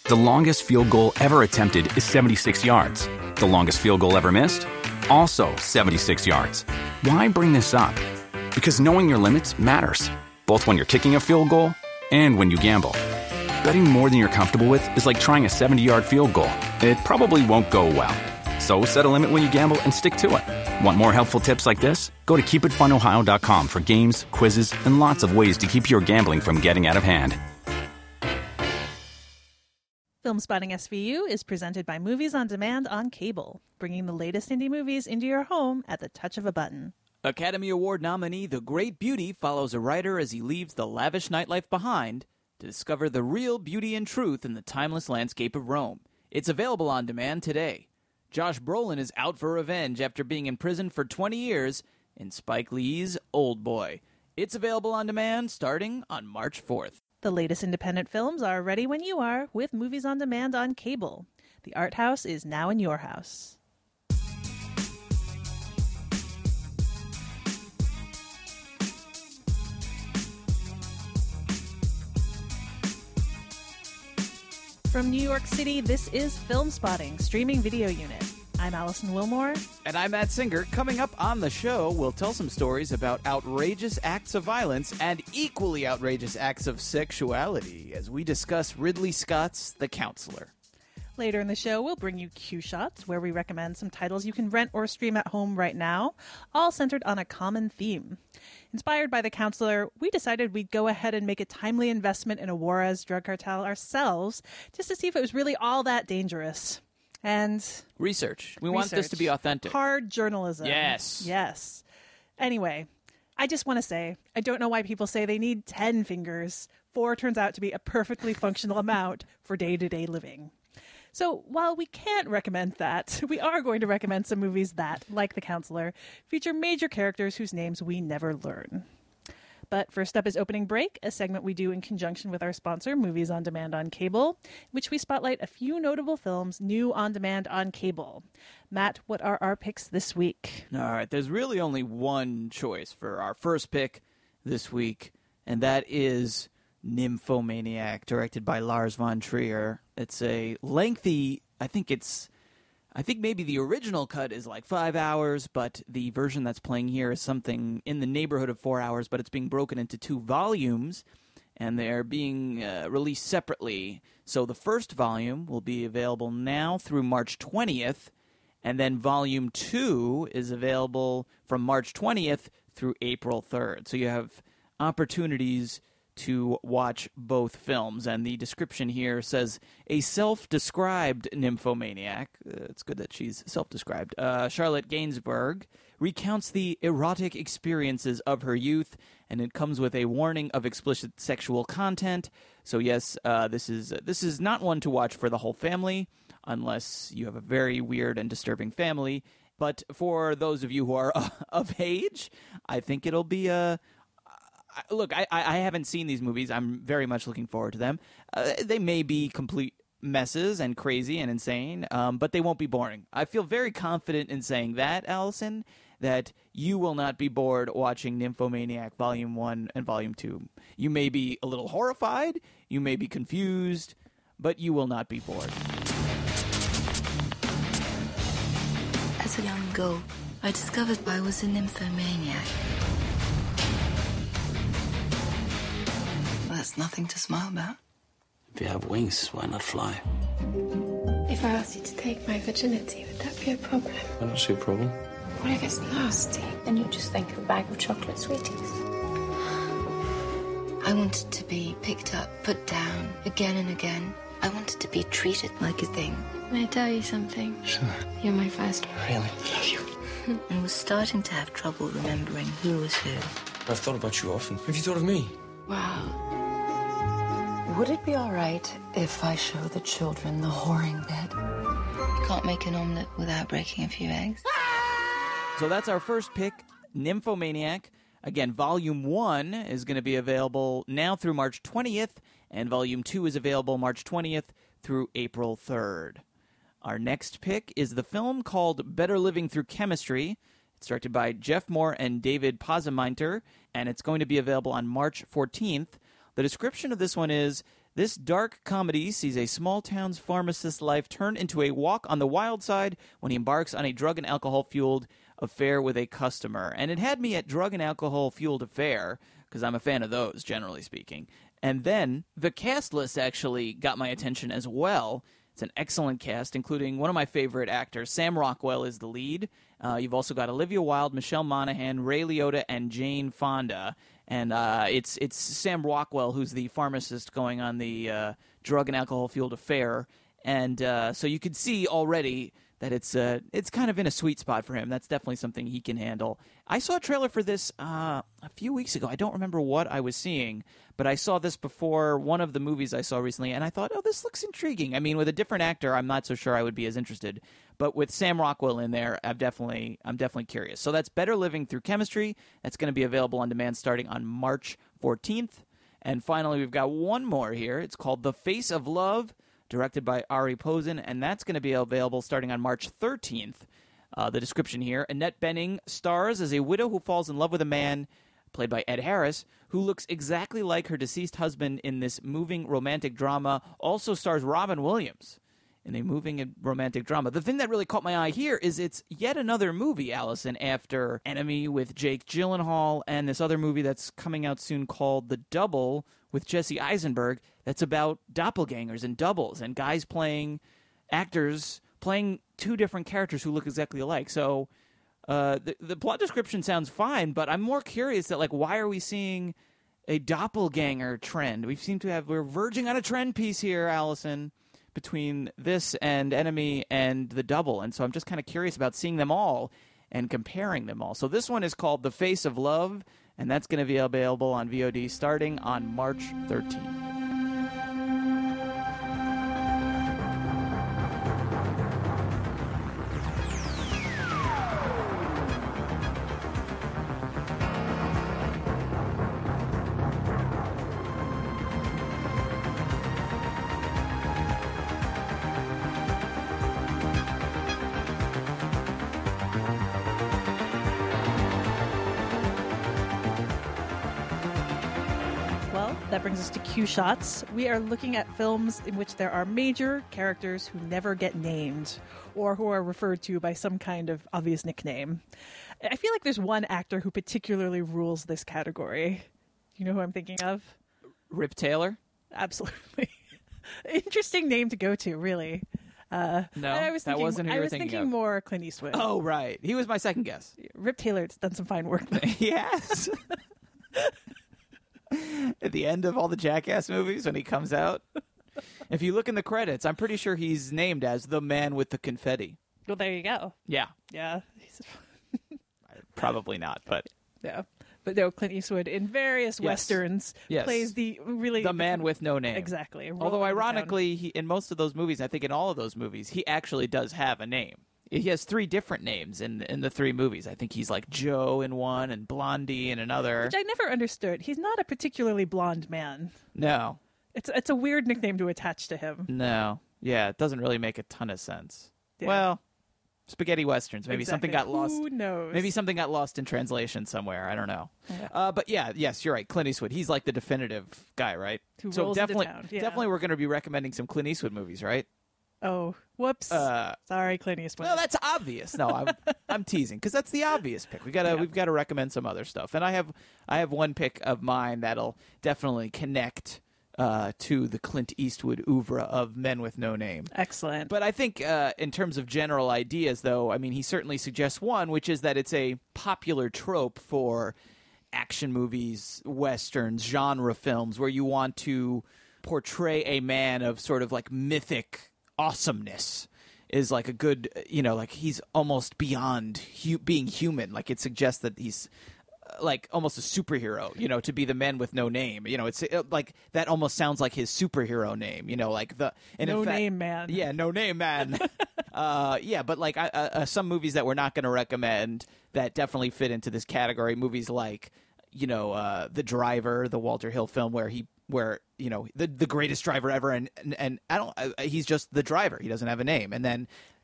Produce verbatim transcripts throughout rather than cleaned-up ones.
The longest field goal ever attempted is seventy-six yards. The longest field goal ever missed? Also seventy-six yards. Why bring this up? Because knowing your limits matters, both when you're kicking a field goal and when you gamble. Betting more than you're comfortable with is like trying a seventy-yard field goal. It probably won't go well. So set a limit when you gamble and stick to it. Want more helpful tips like this? Go to keep it fun ohio dot com for games, quizzes, and lots of ways to keep your gambling from getting out of hand. Film Spotting S V U is presented by Movies on Demand on cable, bringing the latest indie movies into your home at the touch of a button. Academy Award nominee The Great Beauty follows a writer as he leaves the lavish nightlife behind to discover the real beauty and truth in the timeless landscape of Rome. It's available on demand today. Josh Brolin is out for revenge after being in prison for twenty years in Spike Lee's Old Boy. It's available on demand starting on March fourth. The latest independent films are ready when you are with Movies on Demand on cable. The Art House is now in your house. From New York City, this is Film Spotting, streaming video unit. I'm Allison Wilmore. And I'm Matt Singer. Coming up on the show, we'll tell some stories about outrageous acts of violence and equally outrageous acts of sexuality as we discuss Ridley Scott's The Counselor. Later in the show, we'll bring you Q Shots, where we recommend some titles you can rent or stream at home right now, all centered on a common theme. Inspired by The Counselor, we decided we'd go ahead and make a timely investment in a Juarez drug cartel ourselves, just to see if it was really all that dangerous. And research. We research. want this to be authentic. Hard journalism. Yes. Yes. Anyway, I just want to say, I don't know why people say they need ten fingers. Four turns out to be a perfectly functional amount for day-to-day living. So while we can't recommend that, we are going to recommend some movies that, like The Counselor, feature major characters whose names we never learn. But first up is Opening Break, a segment we do in conjunction with our sponsor, Movies on Demand on Cable, in which we spotlight a few notable films new on demand on cable. Matt, what are our picks this week? All right, there's really only one choice for our first pick this week, and that is Nymphomaniac, directed by Lars von Trier. It's a lengthy, I think it's... I think maybe the original cut is like five hours, but the version that's playing here is something in the neighborhood of four hours, but it's being broken into two volumes, and they're being uh, released separately. So the first volume will be available now through March twentieth, and then volume two is available from March twentieth through April third. So you have opportunities to watch both films, and the description here says, a self-described nymphomaniac, uh, it's good that she's self-described, uh, Charlotte Gainsbourg, recounts the erotic experiences of her youth, and it comes with a warning of explicit sexual content. So yes, uh, this is uh, this is not one to watch for the whole family, unless you have a very weird and disturbing family, but for those of you who are uh, of age, I think it'll be a... Look, I, I haven't seen these movies. I'm very much looking forward to them. Uh, they may be complete messes and crazy and insane, um, but they won't be boring. I feel very confident in saying that, Allison, that you will not be bored watching Nymphomaniac Volume one and Volume two. You may be a little horrified, you may be confused, but you will not be bored. As a young girl, I discovered I was a nymphomaniac. That's nothing to smile about. If you have wings, why not fly? If I asked you to take my virginity, would that be a problem? I don't see a problem. What if it's nasty? Then you just think of a bag of chocolate sweeties. I wanted to be picked up, put down, again and again. I wanted to be treated like a thing. May I tell you something? Sure. You're my first one. Really? I love you. And was starting to have trouble remembering who was who. I've thought about you often. Have you thought of me? Wow. Would it be all right if I show the children the whoring bed? You can't make an omelette without breaking a few eggs. So that's our first pick, Nymphomaniac. Again, Volume one is going to be available now through March twentieth, and Volume two is available March twentieth through April third. Our next pick is the film called Better Living Through Chemistry. It's directed by Jeff Moore and David Pozaminter, and it's going to be available on March fourteenth. The description of this one is, This dark comedy sees a small town's pharmacist's life turn into a walk on the wild side when he embarks on a drug and alcohol-fueled affair with a customer. And it had me at drug and alcohol-fueled affair, because I'm a fan of those, generally speaking. And then the cast list actually got my attention as well. It's an excellent cast, including one of my favorite actors. Sam Rockwell is the lead. Uh, you've also got Olivia Wilde, Michelle Monaghan, Ray Liotta, and Jane Fonda. And uh, it's it's Sam Rockwell who's the pharmacist going on the uh, drug and alcohol-fueled affair. And uh, so you can see already that it's uh, it's kind of in a sweet spot for him. That's definitely something he can handle. I saw a trailer for this uh, a few weeks ago. I don't remember what I was seeing, but I saw this before one of the movies I saw recently, and I thought, oh, this looks intriguing. I mean, with a different actor, I'm not so sure I would be as interested. But with Sam Rockwell in there, I'm definitely I'm definitely curious. So that's Better Living Through Chemistry. That's going to be available on demand starting on March fourteenth. And finally, we've got one more here. It's called The Face of Love, directed by Ari Posen, and that's going to be available starting on March thirteenth. Uh, the description here, Annette Bening stars as a widow who falls in love with a man, played by Ed Harris, who looks exactly like her deceased husband in this moving romantic drama. Also stars Robin Williams in a moving romantic drama. The thing that really caught my eye here is it's yet another movie, Allison, after Enemy with Jake Gyllenhaal and this other movie that's coming out soon called The Double with Jesse Eisenberg, that's about doppelgangers and doubles and guys playing actors playing two different characters who look exactly alike. So uh, the, the plot description sounds fine, but I'm more curious that, like, why are we seeing a doppelganger trend? We seem to have, we're verging on a trend piece here, Allison, between this and Enemy and The Double. And so I'm just kind of curious about seeing them all and comparing them all. So this one is called The Face of Love, and that's going to be available on V O D starting on March thirteenth. That brings us to Q Shots. We are looking at films in which there are major characters who never get named or who are referred to by some kind of obvious nickname. I feel like there's one actor who particularly rules this category. Do you know who I'm thinking of? Rip Taylor? Absolutely. Interesting name to go to, really. Uh, no, I was that thinking, wasn't who I you were was thinking, thinking of. more Clint Eastwood. Oh, right. He was my second guess. Rip Taylor's done some fine work. Yes. At the end of all the Jackass movies, when he comes out, if you look in the credits, I'm pretty sure he's named as the man with the confetti. Well, there you go. Yeah. Yeah. Probably not, but yeah. But no, Clint Eastwood in various yes. westerns yes. plays the really the man with no name. Exactly. Although ironically, he, in most of those movies, I think in all of those movies, he actually does have a name. He has three different names in in the three movies. I think he's like Joe in one and Blondie in another. Which I never understood. He's not a particularly blonde man. No. It's it's a weird nickname to attach to him. No. Yeah, it doesn't really make a ton of sense. Yeah. Well, spaghetti westerns. Maybe exactly. something got lost. Who knows? Maybe something got lost in translation somewhere. I don't know. Yeah. Uh, but yeah, yes, you're right. Clint Eastwood. He's like the definitive guy, right? Who so rolls definitely, into town. Yeah. definitely, we're going to be recommending some Clint Eastwood movies, right? Oh, whoops! Uh, Sorry, Clint Eastwood. No, that's obvious. No, I'm I'm teasing because that's the obvious pick. We gotta yeah. we've got to recommend some other stuff, and I have I have one pick of mine that'll definitely connect uh, to the Clint Eastwood oeuvre of Men with No Name. Excellent. But I think uh, in terms of general ideas, though, I mean, he certainly suggests one, which is that it's a popular trope for action movies, westerns, genre films, where you want to portray a man of sort of like mythic awesomeness is like a good, you know, like he's almost beyond hu- being human. Like it suggests that he's uh, like almost a superhero, you know, to be the man with no name. You know, it's uh, like that almost sounds like his superhero name, you know, like the and no in fact, name man. Yeah, no name man. uh, yeah, but like I, uh, some movies that we're not going to recommend that definitely fit into this category. Movies like, you know, uh, The Driver, the Walter Hill film where he. Where, you know, the the greatest driver ever, and and, and I don't, uh, he's just the driver. He doesn't have a name. And then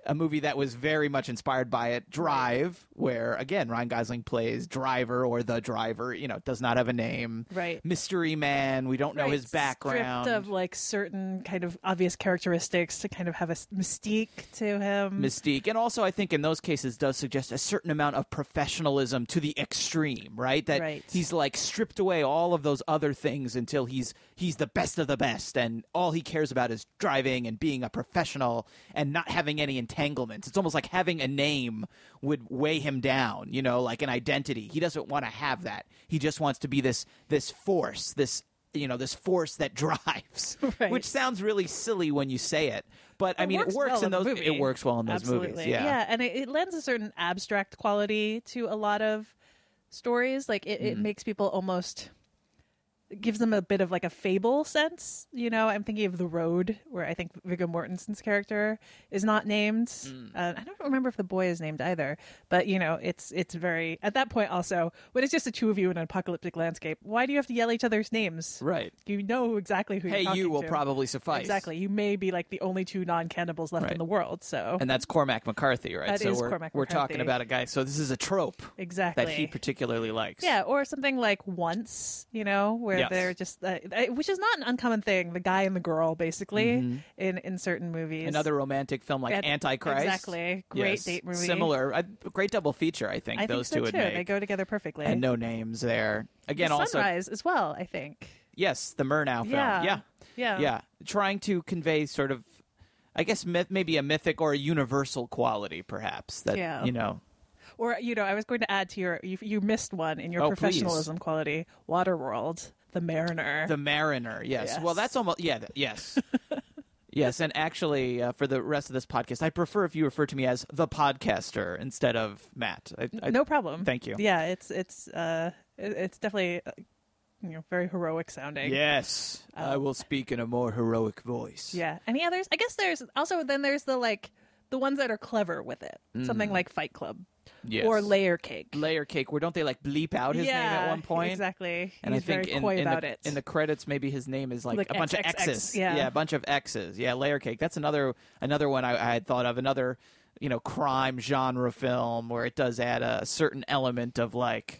a movie that was very much inspired by it, Drive, where, again, Ryan Gosling plays Driver or the driver, you know, does not have a name. Right. Mystery Man, we don't know Right, his background. Stripped of like certain kind of obvious characteristics to kind of have a s- mystique to him. Mystique. And also, I think in those cases does suggest a certain amount of professionalism to the extreme, right? That Right. he's like stripped away all of those other things until he's he's the best of the best, and all he cares about is driving and being a professional and not having any entanglements. It's almost like having a name would weigh him down, you know, like an identity. He doesn't want to have that. He just wants to be this this force, this you know, this force that drives, Right. which sounds really silly when you say it. But, I mean, it works well in the those. movie. It works well in those Absolutely. movies. Yeah. and it, it lends a certain abstract quality to a lot of stories. Like it, Mm-hmm. it makes people almost. It gives them a bit of like a fable sense, you know. I'm thinking of The Road, where I think Viggo Mortensen's character is not named. Mm. Uh, I don't remember if the boy is named either, but you know, it's it's very at that point. Also, when it's just the two of you in an apocalyptic landscape, why do you have to yell each other's names? Right. You know exactly who. Hey, you're talking you will to. probably suffice. Exactly. You may be like the only two non-cannibals left Right. in the world. So And that's Cormac McCarthy, right? That so is we're, Cormac we're McCarthy. talking about a guy. So this is a trope exactly that he particularly likes. Yeah, or something like Once, you know, where Yes. they're just, uh, uh, which is not an uncommon thing. The guy and the girl, basically, in in certain movies. Another romantic film like And- Antichrist. exactly. Great Yes. date movie. Similar. A great double feature, I think, I those think so two too. would make. They go together perfectly. And no names there. Again, The also. Sunrise as well, I think. Yes, the Murnau film. Yeah. Yeah. Yeah. Yeah. Trying to convey sort of, I guess, myth, maybe a mythic or a universal quality, perhaps. That, Yeah. you know. Or, you know, I was going to add to your, you, you missed one in your Oh, please. professionalism quality. Waterworld, The Mariner. The Mariner, yes. Yes. Well, that's almost, yeah, th- yes. Yes, and actually, uh, for the rest of this podcast, I prefer if you refer to me as the podcaster instead of Matt. I, I, no problem. Thank you. Yeah, it's, it's, uh, it- it's definitely, uh, you know, very heroic sounding. Yes, I will speak in a more heroic voice. Yeah. Any others? I guess there's also then there's the like the ones that are clever with it. Something like Fight Club Mm. Yes. or Layer Cake. Layer Cake, where don't they like bleep out his yeah, name at one point? Exactly. And He's I think very in, coy in, about the, it. in the credits, maybe his name is like, Like a bunch X X of X, X's. yeah. a bunch of X's. Yeah, Layer Cake. That's another another one I, I had thought of. Another, you know, crime genre film where it does add a certain element of like,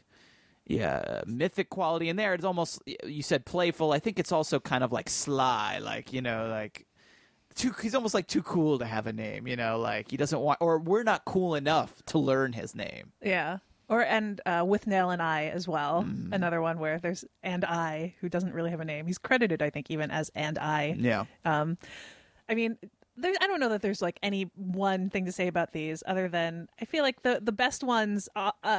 yeah, mythic quality in there. It's almost, you said playful. I think it's also kind of like sly, like, you know, like too. He's almost like too cool to have a name, you know, like he doesn't want, or we're not cool enough to learn his name. yeah. Or and uh, With Nail and I as well. Mm. Another one where there's and I who doesn't really have a name. He's credited, I think, even as and I. Yeah. Um, I mean, there, I don't know that there's like any one thing to say about these other than I feel like the the best ones uh, uh,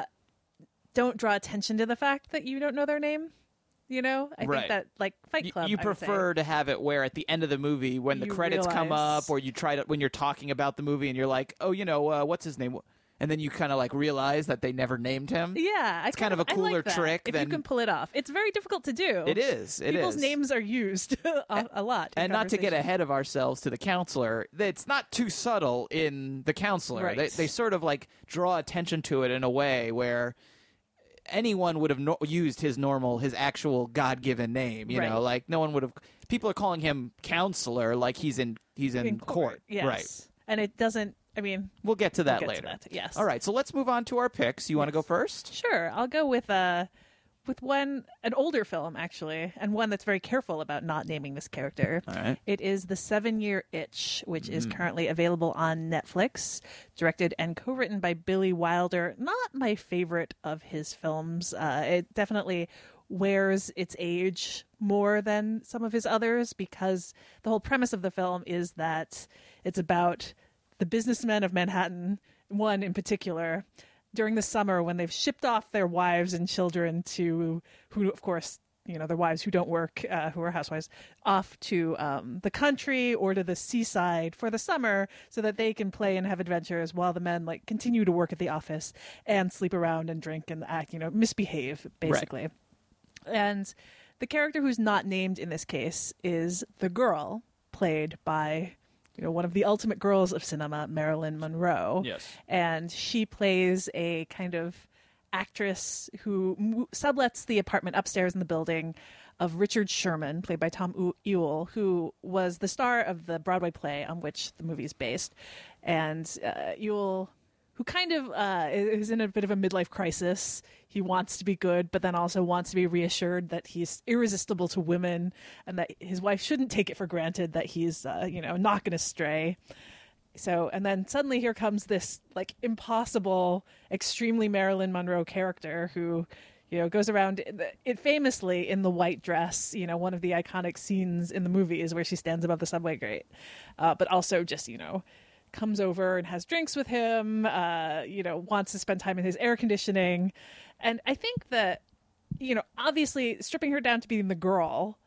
don't draw attention to the fact that you don't know their name. You know, I Right. think that like Fight You- Club. You, I would say. prefer to have it where at the end of the movie, when the You credits come realize- up, or you try to when you're talking about the movie, and you're like, "Oh, you know, uh, what's his name?" And then you kind of like realize that they never named him. Yeah, I It's kind of a I cooler like that, trick if than- you can pull it off. It's very difficult to do. It is. It People's is. names are used a, a lot, in And not to get conversation. ahead of ourselves to the counselor, it's not too subtle in the counselor. Right. They, they sort of like draw attention to it in a way where anyone would have no- used his normal, his actual God-given name. You Right. know, like no one would have. People are calling him counselor, like he's in he's in, in court. Yes. Right. And it doesn't. I mean, We'll get to that get to later. that, yes. All right. So let's move on to our picks. You want to go first? sure. I'll go with uh with one an older film actually, and one that's very careful about not naming this character. All right. It is The Seven-Year Itch, which Mm. is currently available on Netflix, directed and co-written by Billy Wilder. Not my favorite of his films. Uh, it definitely wears its age more than some of his others because the whole premise of the film is that it's about the businessmen of Manhattan, one in particular, during the summer when they've shipped off their wives and children to, who of course, you know, their wives who don't work, uh, who are housewives, off to um, the country or to the seaside for the summer so that they can play and have adventures while the men like continue to work at the office and sleep around and drink and act, you know, misbehave basically. And the character who's not named in this case is the girl played by, you know, one of the ultimate girls of cinema, Marilyn Monroe. Yes. And she plays a kind of actress who mo- sublets the apartment upstairs in the building of Richard Sherman, played by Tom U- Ewell, who was the star of the Broadway play on which the movie is based. And uh, Ewell, who kind of uh, is in a bit of a midlife crisis. He wants to be good, but then also wants to be reassured that he's irresistible to women and that his wife shouldn't take it for granted that he's, uh, you know, not going to stray. So, and then suddenly here comes this like impossible, extremely Marilyn Monroe character who, you know, goes around it famously in the white dress, you know, one of the iconic scenes in the movie is where she stands above the subway grate, uh, but also just, you know, comes over and has drinks with him, uh, you know, wants to spend time in his air conditioning. And I think that, you know, obviously stripping her down to being the girl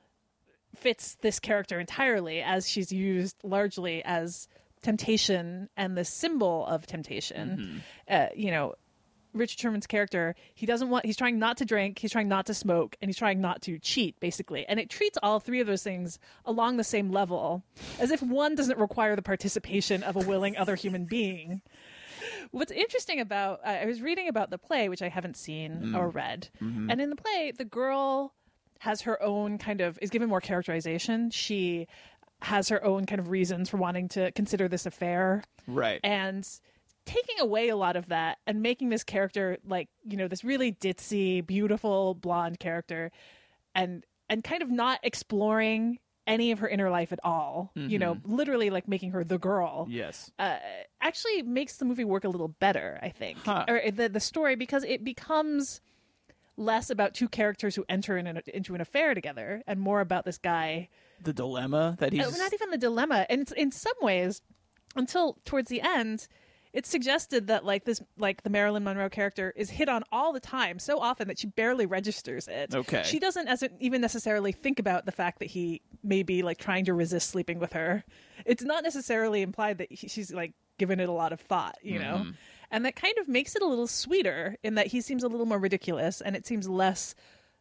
fits this character entirely, as she's used largely as temptation and the symbol of temptation. Mm-hmm. Uh, you know, Richard Sherman's character, he doesn't want, he's trying not to drink, he's trying not to smoke, and he's trying not to cheat, basically. And it treats all three of those things along the same level, as if one doesn't require the participation of a willing other human being. What's interesting about, I was reading about the play, which I haven't seen mm. or read. Mm-hmm. And in the play, the girl has her own kind of, is given more characterization. She has her own kind of reasons for wanting to consider this affair. Right. And taking away a lot of that and making this character like, you know, this really ditzy, beautiful blonde character, and and kind of not exploring any of her inner life at all, mm-hmm. you know, literally like making her the girl. Yes. Uh, actually makes the movie work a little better, I think. Huh. Or the, the story, because it becomes less about two characters who enter in an, into an affair together and more about this guy. The dilemma that he's... Uh, not even the dilemma. And it's, in some ways, until towards the end, it's suggested that like this, like the Marilyn Monroe character is hit on all the time, so often that she barely registers it. Okay. She doesn't as even necessarily think about the fact that he may be like trying to resist sleeping with her. It's not necessarily implied that he, she's like given it a lot of thought, you know? Mm. And that kind of makes it a little sweeter in that he seems a little more ridiculous, and it seems less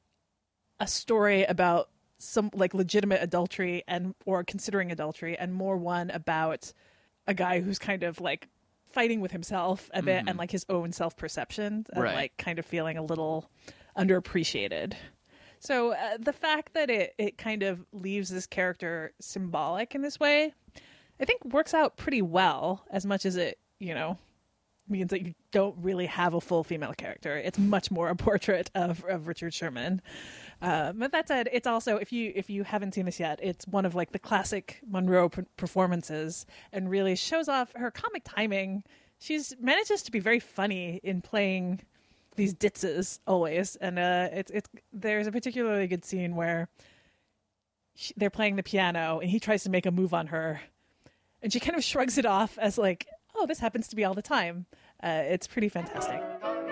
a story about some like legitimate adultery and or considering adultery, and more one about a guy who's kind of like fighting with himself a bit, mm-hmm. and like his own self-perception, and right. like kind of feeling a little underappreciated. So uh, the fact that it, it kind of leaves this character symbolic in this way, I think works out pretty well, as much as it, you know, means that you don't really have a full female character. It's much more a portrait of, of Richard Sherman. Uh, but that said, it's also, if you if you haven't seen this yet, it's one of like the classic Monroe p- performances, and really shows off her comic timing. She's manages to be very funny in playing these ditzes always, and uh, it's it's there's a particularly good scene where she, they're playing the piano, and he tries to make a move on her, and she kind of shrugs it off as like, oh, this happens to be all the time. Uh, it's pretty fantastic.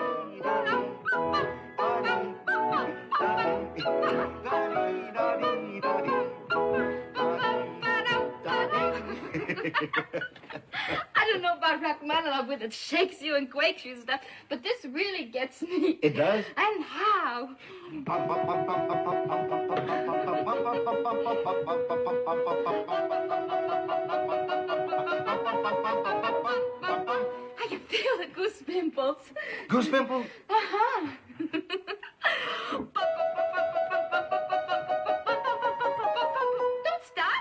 I don't know about Rachmaninoff with it shakes you and quakes you and stuff, but this really gets me. It does? And how? I can feel the goose pimples. Goose pimples? Uh-huh. Don't stop.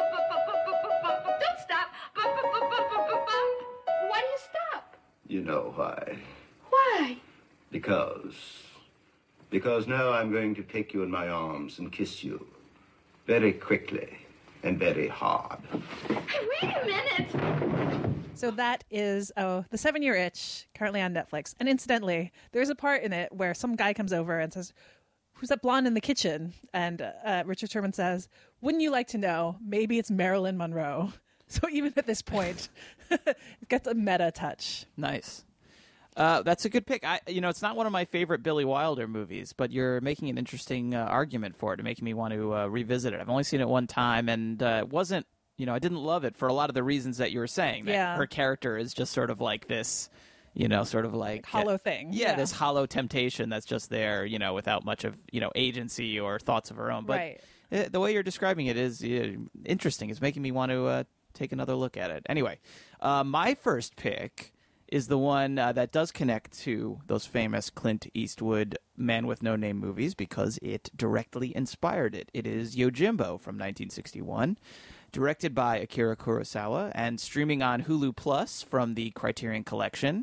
Don't stop. Why do you stop? You know why. Why? Because. Because now I'm going to take you in my arms and kiss you. Very quickly and very hard. Hey, wait a minute. So that is oh, The Seven-Year Itch, currently on Netflix. And incidentally, there's a part in it where some guy comes over and says, "Who's that blonde in the kitchen?" And uh, Richard Sherman says, "Wouldn't you like to know? Maybe it's Marilyn Monroe." So even at this point, it gets a meta touch. Nice. Uh, that's a good pick. I, you know, it's not one of my favorite Billy Wilder movies, but you're making an interesting uh, argument for it, making me want to uh, revisit it. I've only seen it one time, and uh, it wasn't, you know, I didn't love it for a lot of the reasons that you were saying. That yeah. her character is just sort of like this, you know, sort of like... hollow thing. Yeah, yeah, this hollow temptation that's just there, you know, without much of, you know, agency or thoughts of her own. But right. it, the way you're describing it is uh, interesting. It's making me want to uh, take another look at it. Anyway, uh, my first pick is the one uh, that does connect to those famous Clint Eastwood Man with No Name movies because it directly inspired it. It is Yojimbo from nineteen sixty-one, directed by Akira Kurosawa and streaming on Hulu Plus from the Criterion Collection.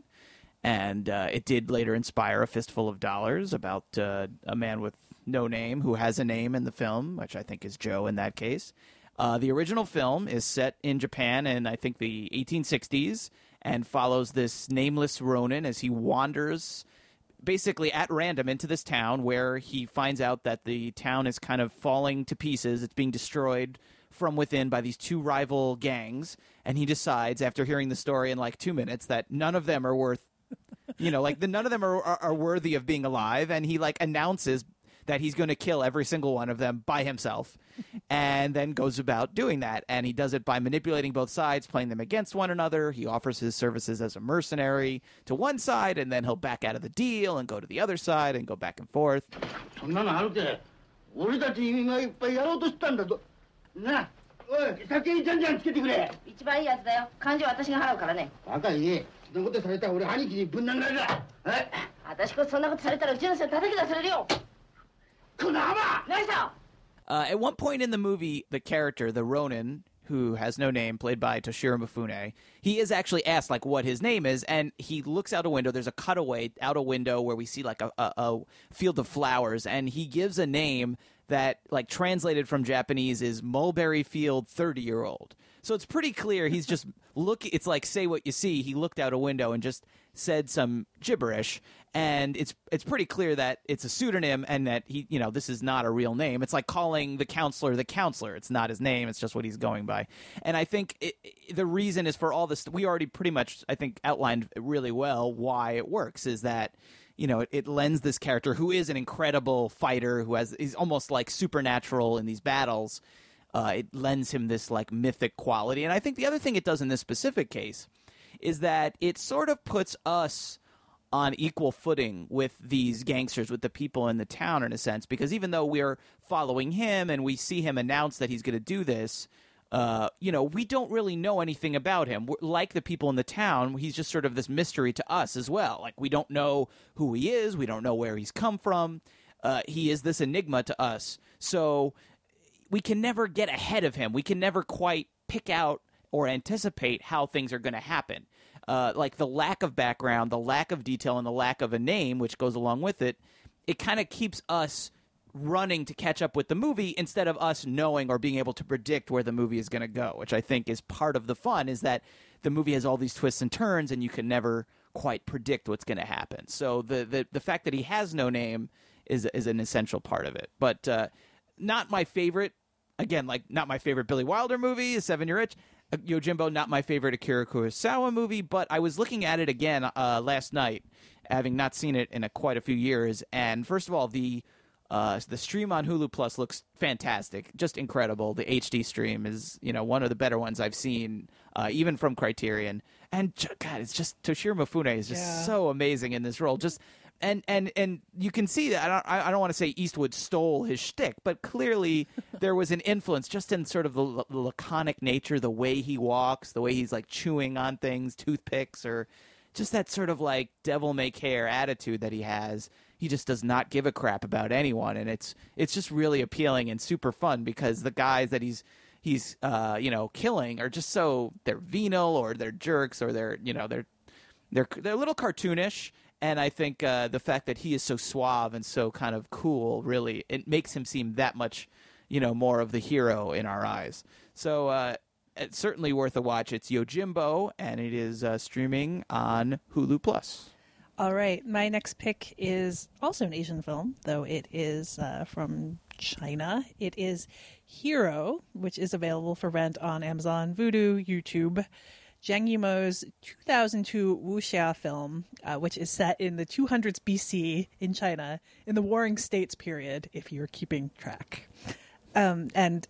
And uh, it did later inspire A Fistful of Dollars about uh, a man with no name who has a name in the film, which I think is Joe in that case. Uh, the original film is set in Japan in, I think, the eighteen sixties and follows this nameless Ronin as he wanders basically at random into this town where he finds out that the town is kind of falling to pieces. It's being destroyed from within by these two rival gangs. And he decides, after hearing the story in like two minutes, that none of them are worth You know, like the, none of them are, are, are worthy of being alive, and he like announces that he's going to kill every single one of them by himself, and then goes about doing that. And he does it by manipulating both sides, playing them against one another. He offers his services as a mercenary to one side, and then he'll back out of the deal and go to the other side and go back and forth. そんなのあるで、俺たちがいっぱいやろうとしたんだぞ。なあ、おい、酒にじゃんじゃんつけてくれ。 一番いいやつだよ。勘定は私が払うからね。 バカ言え。そんなことされたら俺兄貴にぶん殴られるわ。はい。 私こそそんなことされたらうちの人叩き出されるよ。 この浜。 何した。 Uh, at one point in the movie, the character, the Ronin, who has no name, played by Toshiro Mifune, he is actually asked, like, what his name is, and he looks out a window. There's a cutaway out a window where we see, like, a, a, a field of flowers, and he gives a name that, like, translated from Japanese is Mulberry Field thirty-year-old. So it's pretty clear he's just look. It's like say what you see. He looked out a window and just said some gibberish, and it's it's pretty clear that it's a pseudonym and that he, you know, this is not a real name. It's like calling the counselor the counselor. It's not his name. It's just what he's going by. And I think it, it, the reason is for all this. We already pretty much, I think, outlined really well why it works. Is that, you know, it, it lends this character who is an incredible fighter who has is almost like supernatural in these battles. Uh, it lends him this like mythic quality. And I think the other thing it does in this specific case is that it sort of puts us on equal footing with these gangsters, with the people in the town in a sense, because even though we're following him and we see him announce that he's going to do this, uh, you know, we don't really know anything about him. We're, like the people in the town, he's just sort of this mystery to us as well. Like we don't know who he is. We don't know where he's come from. Uh, he is this enigma to us. So we can never get ahead of him. We can never quite pick out or anticipate how things are going to happen. Uh, like the lack of background, the lack of detail, and the lack of a name, which goes along with it, it kind of keeps us running to catch up with the movie instead of us knowing or being able to predict where the movie is going to go, which I think is part of the fun, is that the movie has all these twists and turns and you can never quite predict what's going to happen. So the, the, the fact that he has no name is, is an essential part of it. But uh, not my favorite, again, like not my favorite Billy Wilder movie, Seven Year Itch. Yojimbo, not my favorite Akira Kurosawa movie, but I was looking at it again uh, last night, having not seen it in a, quite a few years. And first of all, the uh, the stream on Hulu Plus looks fantastic, just incredible. The H D stream is, you know, one of the better ones I've seen, uh, even from Criterion. And God, it's just Toshiro Mifune is just yeah. so amazing in this role. Just and and and you can see that. I don't I don't want to say Eastwood stole his shtick, but clearly there was an influence just in sort of the, the laconic nature, the way he walks, the way he's like chewing on things, toothpicks, or just that sort of like devil may care attitude that he has. He just does not give a crap about anyone, and it's it's just really appealing and super fun because the guys that he's he's uh, you know killing are just so they're venal or they're jerks or they're you know they're they're they're a little cartoonish. And I think uh, the fact that he is so suave and so kind of cool, really, it makes him seem that much, you know, more of the hero in our eyes. So uh, it's certainly worth a watch. It's Yojimbo, and it is uh, streaming on Hulu Plus. All right. My next pick is also an Asian film, though it is uh, from China. It is Hero, which is available for rent on Amazon, Vudu, YouTube. Zhang Yimou's two thousand two wuxia film, uh, which is set in the two hundreds B C in China in the Warring States period, if you're keeping track. Um, and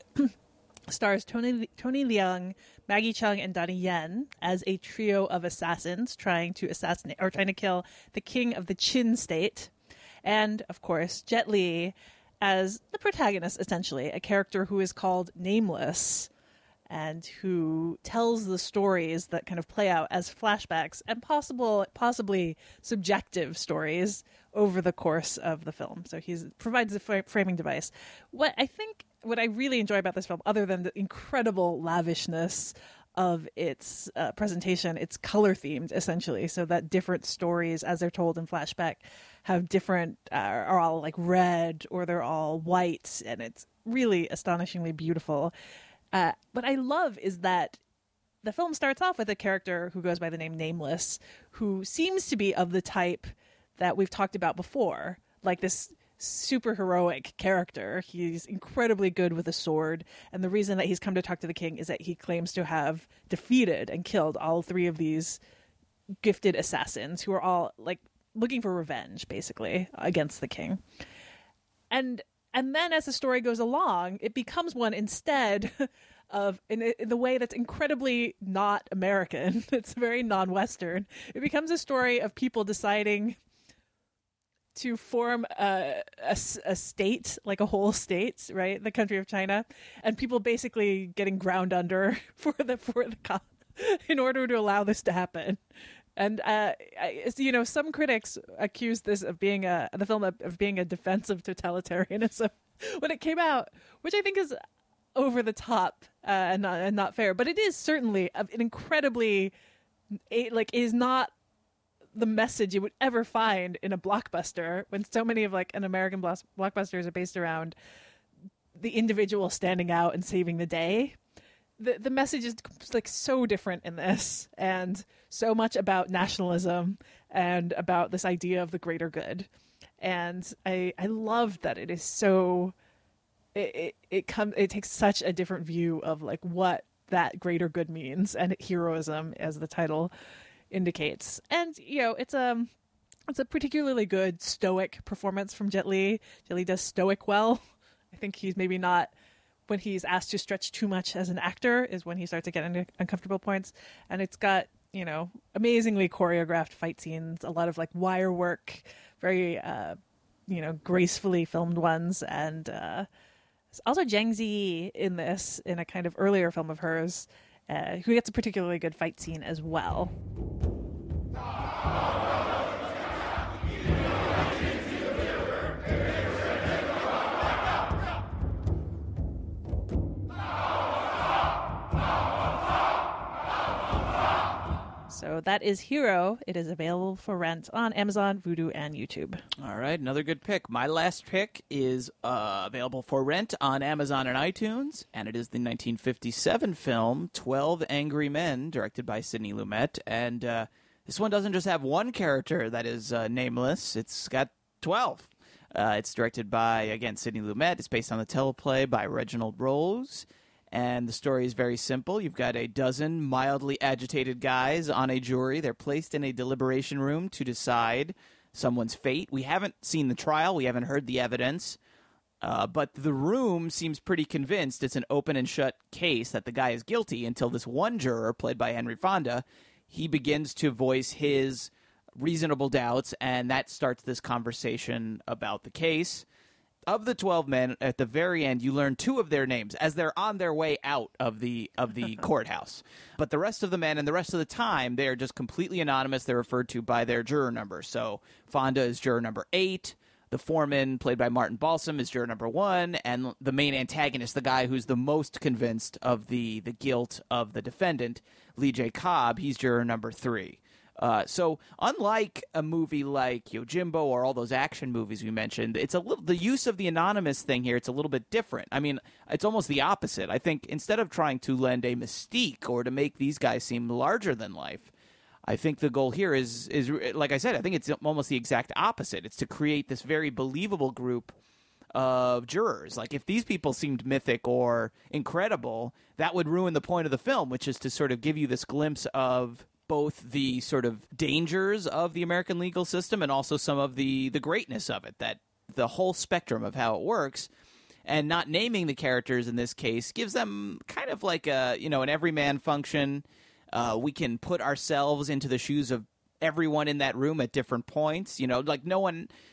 stars Tony, Tony Leung, Maggie Cheung, and Donnie Yen as a trio of assassins trying to assassinate or trying to kill the king of the Qin state. And, of course, Jet Li as the protagonist, essentially, a character who is called Nameless. and who tells the stories that kind of play out as flashbacks and possible, possibly subjective stories over the course of the film. So he provides a f- framing device. What I think, what I really enjoy about this film, other than the incredible lavishness of its uh, presentation, it's color themed essentially, so that different stories as they're told in flashback have different, uh, are all like red or they're all white, and it's really astonishingly beautiful. Uh, what I love is that the film starts off with a character who goes by the name Nameless, who seems to be of the type that we've talked about before, like this super heroic character. He's incredibly good with a sword, and the reason that he's come to talk to the king is that he claims to have defeated and killed all three of these gifted assassins who are all like looking for revenge basically against the king. And and then as the story goes along, it becomes one instead of in, in the way that's incredibly not American. It's very non-Western. It becomes a story of people deciding to form a, a, a state, like a whole state, right? The country of China, and people basically getting ground under for the for the co- in order to allow this to happen. And uh, I, you know, some critics accused this of being a the film of, of being a defense of totalitarianism when it came out, which I think is over the top uh, and not and not fair. But it is certainly an incredibly like it is not the message you would ever find in a blockbuster, when so many of like an American block- blockbusters are based around the individual standing out and saving the day. The the message is like so different in this, and so much about nationalism and about this idea of the greater good. And I I love that it is so it it, it comes it takes such a different view of like what that greater good means, and heroism, as the title indicates. And you know, it's a it's a particularly good stoic performance from Jet Li. Jet Li does stoic well. I think he's maybe not, when he's asked to stretch too much as an actor is when he starts to get into uncomfortable points. And it's got, you know, amazingly choreographed fight scenes, a lot of like wire work, very uh you know, gracefully filmed ones. And uh also Zhang Ziyi in this, in a kind of earlier film of hers, Uh, who gets a particularly good fight scene as well. So that is Hero. It is available for rent on Amazon, Vudu, and YouTube. All right, another good pick. My last pick is uh, available for rent on Amazon and iTunes, and it is the nineteen fifty-seven film twelve Angry Men, directed by Sidney Lumet. And uh, this one doesn't just have one character that is uh, nameless. It's got twelve. Uh, it's directed by, again, Sidney Lumet. It's based on the teleplay by Reginald Rose. And the story is very simple. You've got a dozen mildly agitated guys on a jury. They're placed in a deliberation room to decide someone's fate. We haven't seen the trial. We haven't heard the evidence. Uh, but the room seems pretty convinced it's an open and shut case that the guy is guilty until this one juror, played by Henry Fonda, he begins to voice his reasonable doubts, and that starts this conversation about the case. Of the twelve men, at the very end, you learn two of their names as they're on their way out of the of the courthouse. But the rest of the men and the rest of the time, they are just completely anonymous. They're referred to by their juror number. So Fonda is juror number eight. The foreman, played by Martin Balsam, is juror number one. And the main antagonist, the guy who's the most convinced of the, the guilt of the defendant, Lee J. Cobb, he's juror number three. Uh, so unlike a movie like Yojimbo or all those action movies we mentioned, it's a little, the use of the anonymous thing here, it's a little bit different. I mean, it's almost the opposite. I think instead of trying to lend a mystique or to make these guys seem larger than life, I think the goal here is, is like I said, I think it's almost the exact opposite. It's to create this very believable group of jurors. Like, if these people seemed mythic or incredible, that would ruin the point of the film, which is to sort of give you this glimpse of both the sort of dangers of the American legal system and also some of the, the greatness of it, that the whole spectrum of how it works. And not naming the characters in this case gives them kind of like a, you know, an everyman function. Uh, we can put ourselves into the shoes of everyone in that room at different points. You know, like no one,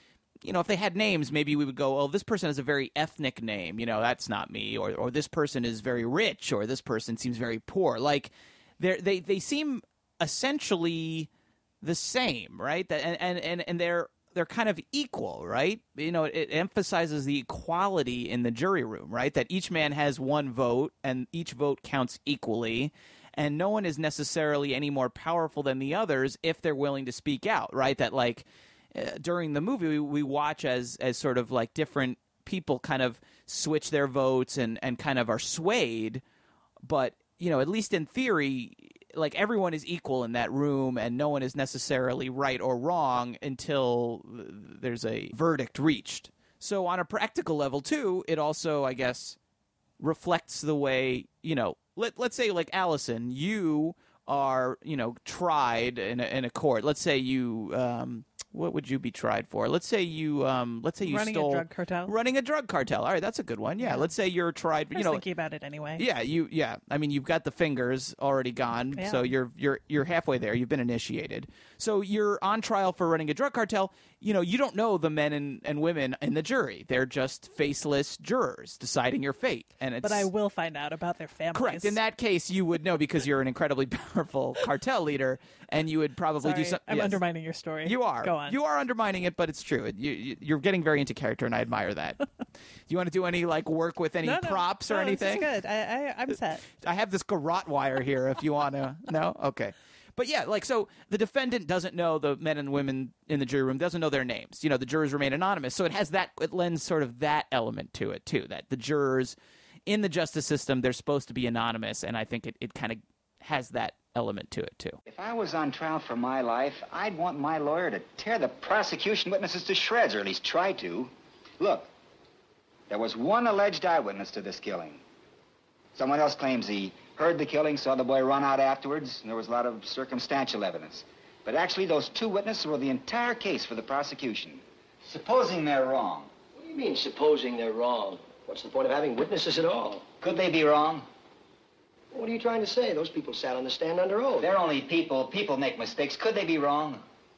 you know, if they had names, maybe we would go, oh, this person has a very ethnic name. You know, that's not me. Or or this person is very rich, or this person seems very poor. Like, they they they seem essentially the same, right? That and and and, and they're they're kind of equal, right? You know, it, it emphasizes the equality in the jury room, right? That each man has one vote, and each vote counts equally. And no one is necessarily any more powerful than the others if they're willing to speak out, right? That, like, uh, during the movie, we, we watch as as sort of like different people kind of switch their votes and, and kind of are swayed. But, you know, at least in theory, like, everyone is equal in that room and no one is necessarily right or wrong until there's a verdict reached. So on a practical level, too, it also, I guess, reflects the way, you know, Let, let's say, like, Allison, you are, you know, tried in a, in a court. Let's say you, um, what would you be tried for? Let's say you, um, let's say you running stole. a drug cartel. Running a drug cartel. All right, that's a good one. Yeah, Yeah. let's say you're tried, I was you know. thinking about it anyway. Yeah, you, yeah. I mean, you've got the fingers already gone, Yeah. so you're you're you're halfway there. You've been initiated. So you're on trial for running a drug cartel. You know, you don't know the men and, and women in the jury. They're just faceless jurors deciding your fate. And it's, But I will find out about their families. correct. In that case, you would know because you're an incredibly powerful cartel leader, and you would probably Sorry, do something. I'm undermining your story. You are. Go on. You are undermining it, but it's true. You, you, you're getting very into character, and I admire that. Do you want to do any like work with any No, no, props or no, this is anything? good. I, I, I'm set. I have this garrote wire here if you want to. No? Okay. But yeah, like, so the defendant doesn't know the men and women in the jury room, doesn't know their names. You know, the jurors remain anonymous. So it has that, it lends sort of that element to it, too, that the jurors in the justice system, they're supposed to be anonymous. And I think it, it kind of has that element to it, too. If I was on trial for my life, I'd want my lawyer to tear the prosecution witnesses to shreds, or at least try to. Look, there was one alleged eyewitness to this killing. Someone else claims he heard the killing, saw the boy run out afterwards, and there was a lot of circumstantial evidence. But actually, those two witnesses were the entire case for the prosecution. Supposing they're wrong. What do you mean, supposing they're wrong? What's the point of having witnesses at all? Could they be wrong? What are you trying to say? Those people sat on the stand under oath. They're only people. People make mistakes. Could they be wrong?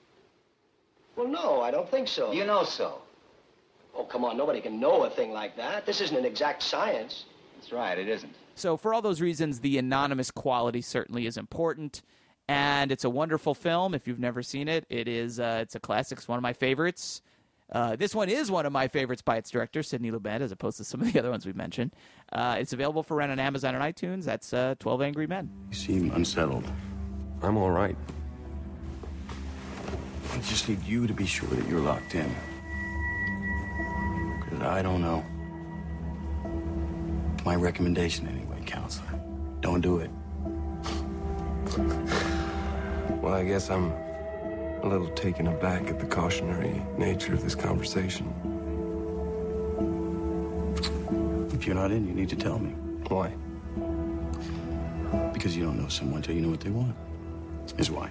Well, no, I don't think so. You know so. Oh, come on. Nobody can know a thing like that. This isn't an exact science. That's right. It isn't. So for all those reasons, the anonymous quality certainly is important. And it's a wonderful film. If you've never seen it, it is, uh, it's a classic. It's one of my favorites. Uh, this one is one of my favorites by its director, Sidney Lumet, as opposed to some of the other ones we've mentioned. Uh, it's available for rent on Amazon and iTunes. That's uh, twelve Angry Men. You seem unsettled. I'm all right. I just need you to be sure that you're locked in. Because I don't know. My recommendation anyway, counselor. Don't do it. Well, I guess I'm a little taken aback at the cautionary nature of this conversation. If you're not in, you need to tell me. Why? Because you don't know someone till you know what they want. Is why.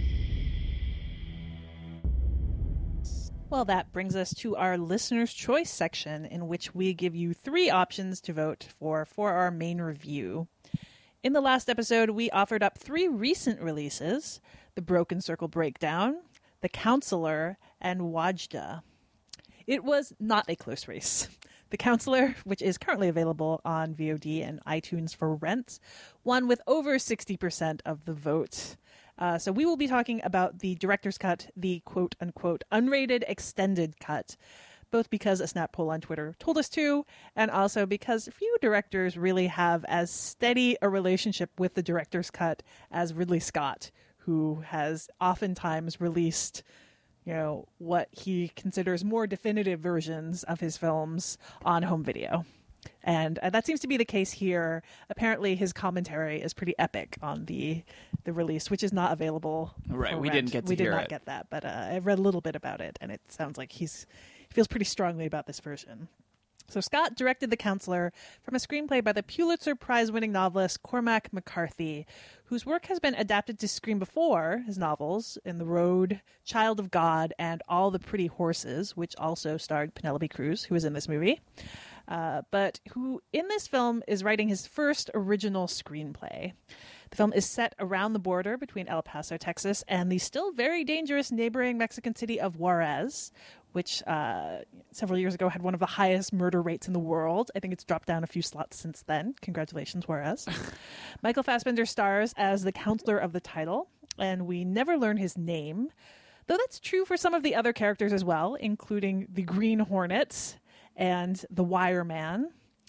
Well, that brings us to our listener's choice section, in which we give you three options to vote for for our main review. In the last episode, we offered up three recent releases: The Broken Circle Breakdown, The Counselor, and Wajda. It was not a close race. The Counselor, which is currently available on V O D and iTunes for rent, won with over sixty percent of the vote. Uh, so we will be talking about the director's cut, the quote-unquote unrated extended cut, both because a snap poll on Twitter told us to, and also because few directors really have as steady a relationship with the director's cut as Ridley Scott, who has oftentimes released, you know, what he considers more definitive versions of his films on home video. And uh, that seems to be the case here. Apparently, his commentary is pretty epic on the the release, which is not available. Right, for we rent. didn't get to we hear did not it. get that, but uh, I read a little bit about it, and it sounds like he's he feels pretty strongly about this version. So Scott directed The Counselor from a screenplay by the Pulitzer Prize-winning novelist Cormac McCarthy, whose work has been adapted to screen before, his novels In the Road, Child of God, and All the Pretty Horses, which also starred Penelope Cruz, who was in this movie. Uh, but who in this film is writing his first original screenplay. The film is set around the border between El Paso, Texas, and the still very dangerous neighboring Mexican city of Juarez, which uh, several years ago had one of the highest murder rates in the world. I think it's dropped down a few slots since then. Congratulations, Juarez. Michael Fassbender stars as the counselor of the title, and we never learn his name, though that's true for some of the other characters as well, including the Green Hornet and the Wire Man.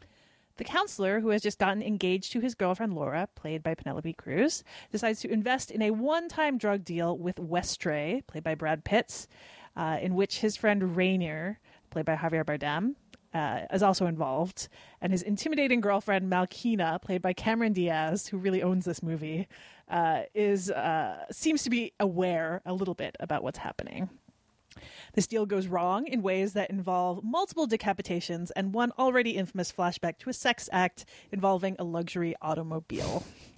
The counselor, who has just gotten engaged to his girlfriend Laura, played by Penelope Cruz, decides to invest in a one-time drug deal with Westray, played by Brad Pitt, uh, in which his friend Rainier, played by Javier Bardem, uh, is also involved. And his intimidating girlfriend Malkina, played by Cameron Diaz, who really owns this movie, uh, is uh, seems to be aware a little bit about what's happening. This deal goes wrong in ways that involve multiple decapitations and one already infamous flashback to a sex act involving a luxury automobile.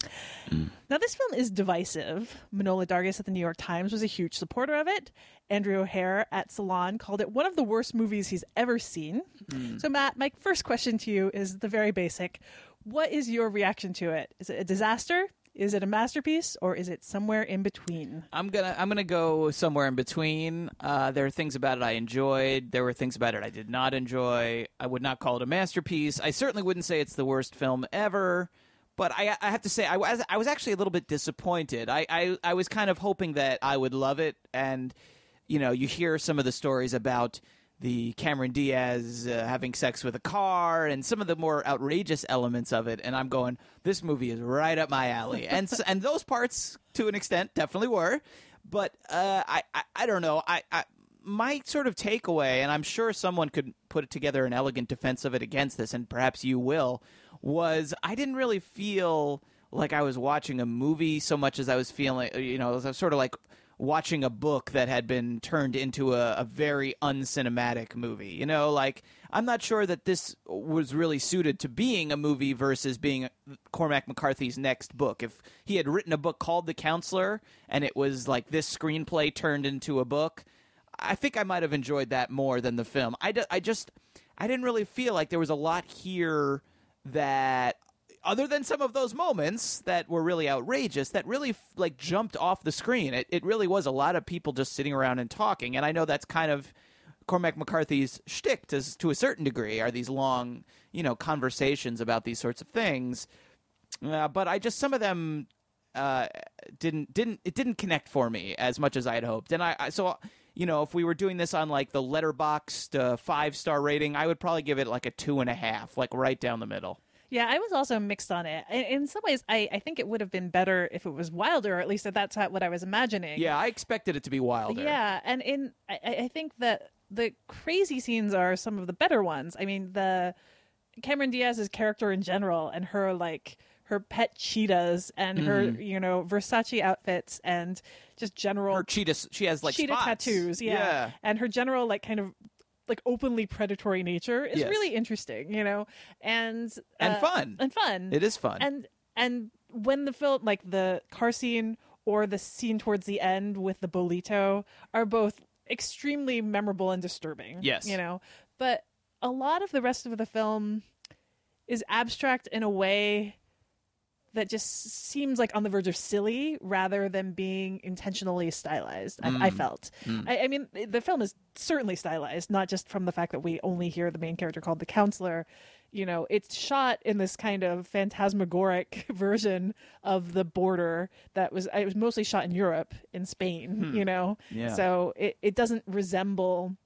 Mm. Now, this film is divisive. Manohla Dargis at the New York Times was a huge supporter of it. Andrew O'Hare at Salon called it one of the worst movies he's ever seen. Mm. So, Matt, my first question to you is the very basic. What is your reaction to it? Is it a disaster? Is it a masterpiece, or is it somewhere in between? I'm gonna I'm gonna go somewhere in between. Uh, there are things about it I enjoyed. There were things about it I did not enjoy. I would not call it a masterpiece. I certainly wouldn't say it's the worst film ever. But I, I have to say, I was I was actually a little bit disappointed. I, I, I was kind of hoping that I would love it. And, you know, you hear some of the stories about the Cameron Diaz uh, having sex with a car and some of the more outrageous elements of it. And I'm going, this movie is right up my alley. And and those parts, to an extent, definitely were. But uh, I, I, I don't know. I, I my sort of takeaway, and I'm sure someone could put together an elegant defense of it against this, and perhaps you will, was I didn't really feel like I was watching a movie so much as I was feeling, you know, I was sort of like watching a book that had been turned into a, a very uncinematic movie. You know, like, I'm not sure that this was really suited to being a movie versus being Cormac McCarthy's next book. If he had written a book called The Counselor and it was like this screenplay turned into a book, I think I might have enjoyed that more than the film. I, d- I just, I didn't really feel like there was a lot here that, other than some of those moments that were really outrageous, that really like jumped off the screen. It it really was a lot of people just sitting around and talking. And I know that's kind of Cormac McCarthy's shtick to, to a certain degree, are these long, you know, conversations about these sorts of things. Uh, but I just, some of them uh, didn't, didn't, it didn't connect for me as much as I had hoped. And I, I so, you know, if we were doing this on like the Letterboxd uh, five-star rating, I would probably give it like a two and a half, like right down the middle. Yeah, I was also mixed on it. In, in some ways, I, I think it would have been better if it was wilder, or at least if that's what I was imagining. Yeah, I expected it to be wilder. Yeah, and in I, I think that the crazy scenes are some of the better ones. I mean, the Cameron Diaz's character in general, and her like her pet cheetahs, and mm-hmm. her you know Versace outfits, and just general her cheetahs. She has like cheetah spots. tattoos. Yeah. yeah, and her general like kind of. like openly predatory nature is yes. really interesting, you know, and uh, and fun and fun. It is fun. And and when the film, like the car scene or the scene towards the end with the bolito, are both extremely memorable and disturbing. Yes, you know, but a lot of the rest of the film is abstract in a way that just seems like on the verge of silly rather than being intentionally stylized. Mm. I, I felt. Mm. I, I mean, the film is certainly stylized, not just from the fact that we only hear the main character called the counselor. You know, it's shot in this kind of phantasmagoric version of the border that was, it was mostly shot in Europe, in Spain, hmm. you know? Yeah. So it, it doesn't resemble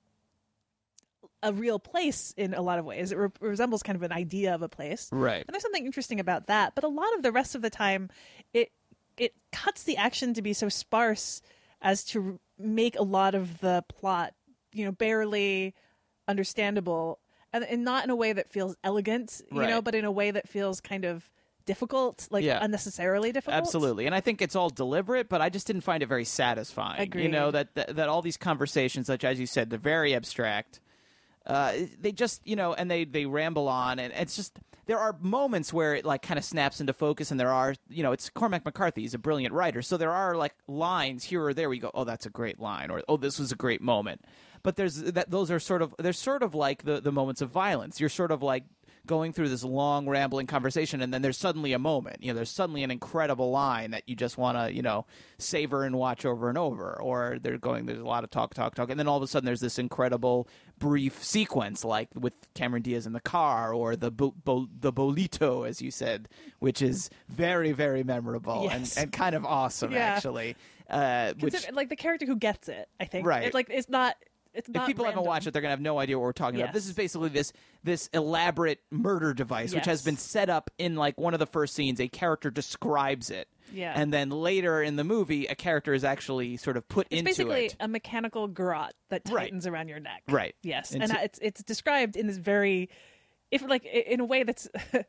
a real place in a lot of ways. It re- resembles kind of an idea of a place. Right. And there's something interesting about that. But a lot of the rest of the time, it it cuts the action to be so sparse as to make a lot of the plot, you know, barely understandable. And, and not in a way that feels elegant, you right. know, but in a way that feels kind of difficult, like yeah. unnecessarily difficult. Absolutely. And I think it's all deliberate, but I just didn't find it very satisfying. Agreed. You know, that, that, that all these conversations, such as you said, they're very abstract. Uh, they just, you know, and they, they ramble on, and it's just, there are moments where it like kind of snaps into focus, and there are, you know, it's Cormac McCarthy, he's a brilliant writer, so there are like lines here or there where you go, oh, that's a great line, or oh, this was a great moment. But there's that those are sort of, they're sort of like the, the moments of violence. You're sort of like going through this long rambling conversation, and then there's suddenly a moment. You know, there's suddenly an incredible line that you just want to, you know, savor and watch over and over. Or they're going, there's a lot of talk, talk, talk, and then all of a sudden there's this incredible brief sequence, like with Cameron Diaz in the car, or the bo- bo- the bolito, as you said, which is very, very memorable Yes. and, and kind of awesome, Yeah. actually. Uh, which, Consider- like the character who gets it, I think. Right. It's like it's not. It's if not people random. haven't watched it, they're gonna have no idea what we're talking Yes. about. This is basically this this elaborate murder device, which has Yes. been set up in like one of the first scenes. A character describes it, Yeah. and then later in the movie, a character is actually sort of put It's into basically it. a mechanical garrote that Right. tightens around your neck. Right. Yes, And and, so- it's it's described in this very, if like i- in a way that's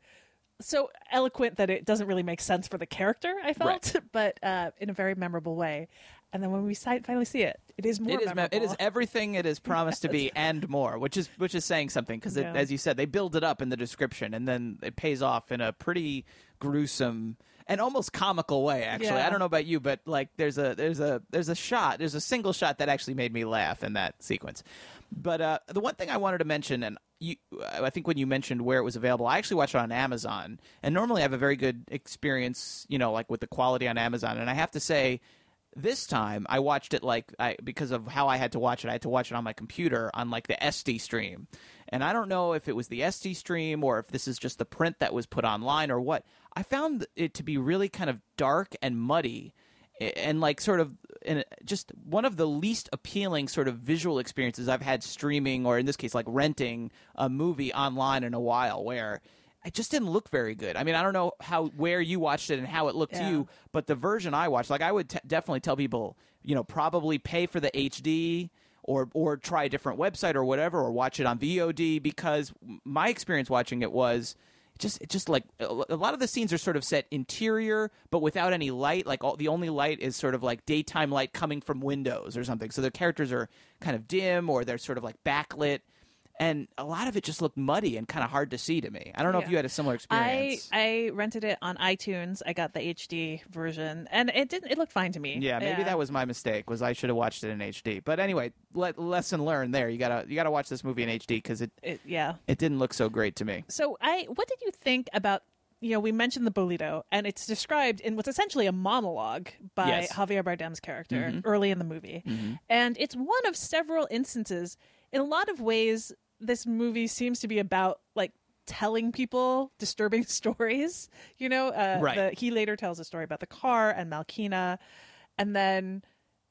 so eloquent that it doesn't really make sense for the character. I felt, Right. but uh, in a very memorable way. And then when we si- finally see it, it is more It is, me- memorable. it is everything it is promised to be and more, which is which is saying something because, Yeah. as you said, they build it up in the description and then it pays off in a pretty gruesome and almost comical way. Actually, Yeah. I don't know about you, but like there's a there's a there's a shot, there's a single shot that actually made me laugh in that sequence. But uh, the one thing I wanted to mention, and you, I think when you mentioned where it was available, I actually watched it on Amazon, and normally I have a very good experience, you know, like with the quality on Amazon, and I have to say. This time, I watched it like I because of how I had to watch it. I had to watch it on my computer on like the S D stream, and I don't know if it was the S D stream or if this is just the print that was put online or what. I found it to be really kind of dark and muddy, and like sort of in just one of the least appealing sort of visual experiences I've had streaming or in this case like renting a movie online in a while, where it just didn't look very good. I mean, I don't know how where you watched it and how it looked Yeah. to you, but the version I watched, like I would t- definitely tell people, you know, probably pay for the H D or or try a different website or whatever, or watch it on V O D, because my experience watching it was just it just like a lot of the scenes are sort of set interior, but without any light. Like all, the only light is sort of like daytime light coming from windows or something. So the characters are kind of dim or they're sort of like backlit. And a lot of it just looked muddy and kind of hard to see to me. I don't know if Yeah. you had a similar experience. I I rented it on iTunes. I got the H D version, and it didn't. It looked fine to me. Yeah, maybe that was my mistake. Was I should have watched it in H D. But anyway, le- lesson learned there. You gotta you gotta watch this movie in H D because it, It, yeah. it didn't look so great to me. So I, what did you think about? You know, we mentioned the bolito, and it's described in what's essentially a monologue by Yes. Javier Bardem's character Mhm. early in the movie, Mhm. and it's one of several instances. In a lot of ways, this movie seems to be about like telling people disturbing stories. You know, uh, Right. the, he later tells a story about the car and Malkina, and then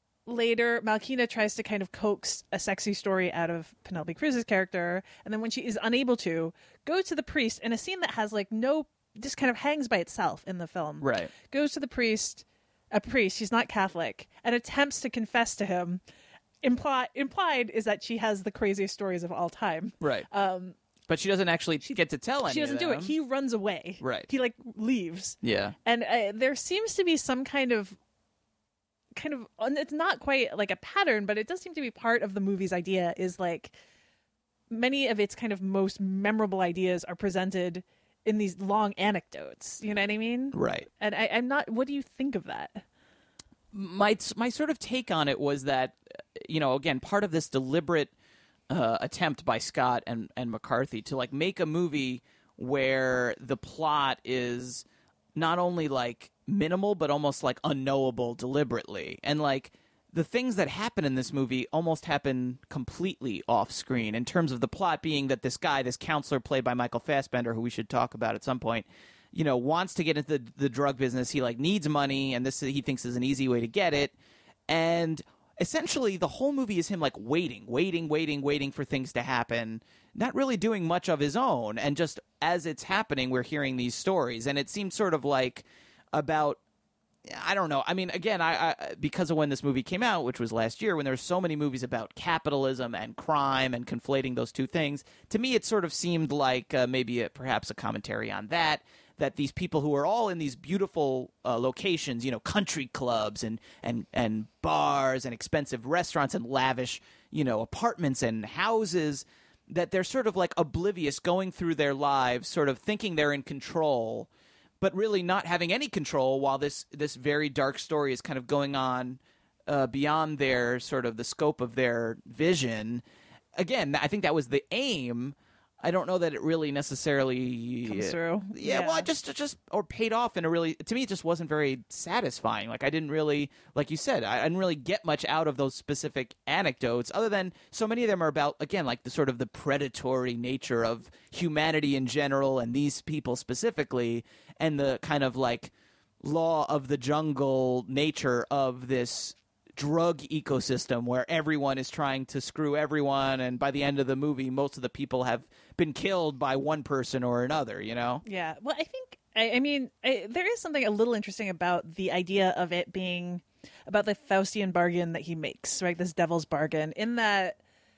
later Malkina tries to kind of coax a sexy story out of Penelope Cruz's character, and then when she is unable to, goes to the priest in a scene that has like no, just kind of hangs by itself in the film. Right. Goes to the priest, a priest, she's not Catholic, and attempts to confess to him. Impli- implied is that she has the craziest stories of all time. Right. Um, But she doesn't actually get to tell any she doesn't of do it. them. He runs away. Right. He like leaves. Yeah. And uh, there seems to be some kind of, kind of, and it's not quite like a pattern, but it does seem to be part of the movie's idea. Is like many of its kind of most memorable ideas are presented in these long anecdotes. You know what I mean? Right. And I, I'm not. What do you think of that? my my sort of take on it was that, you know, again, part of this deliberate uh, attempt by Scott and, and McCarthy to like make a movie where the plot is not only like minimal but almost like unknowable deliberately, and like the things that happen in this movie almost happen completely off screen in terms of the plot being that this guy, this counselor played by Michael Fassbender, who we should talk about at some point, you know, wants to get into the, the drug business. He like needs money, and this he thinks is an easy way to get it. And essentially, the whole movie is him like waiting, waiting, waiting, waiting for things to happen, not really doing much of his own. And just as it's happening, we're hearing these stories, and it seems sort of like about. I don't know. I mean, again, I, I because of when this movie came out, which was last year, when there were so many movies about capitalism and crime and conflating those two things, to me it sort of seemed like uh, maybe a, perhaps a commentary on that, that these people who are all in these beautiful uh, locations, you know, country clubs and, and, and bars and expensive restaurants and lavish, you know, apartments and houses, that they're sort of like oblivious going through their lives, sort of thinking they're in control, but really not having any control while this this very dark story is kind of going on uh, beyond their sort of the scope of their vision. Again, I think that was the aim, I don't know that it really necessarily Comes through. Yeah, Yeah. well, it just it just or paid off in a really to me it just wasn't very satisfying. Like I didn't really, like you said, I, I didn't really get much out of those specific anecdotes, other than so many of them are about again like the sort of the predatory nature of humanity in general and these people specifically, and the kind of like law of the jungle nature of this drug ecosystem where everyone is trying to screw everyone, and by the end of the movie most of the people have been killed by one person or another, you know? Yeah. Well, I think, I, I mean, I, there is something a little interesting about the idea of it being about the Faustian bargain that he makes, right? This devil's bargain, in that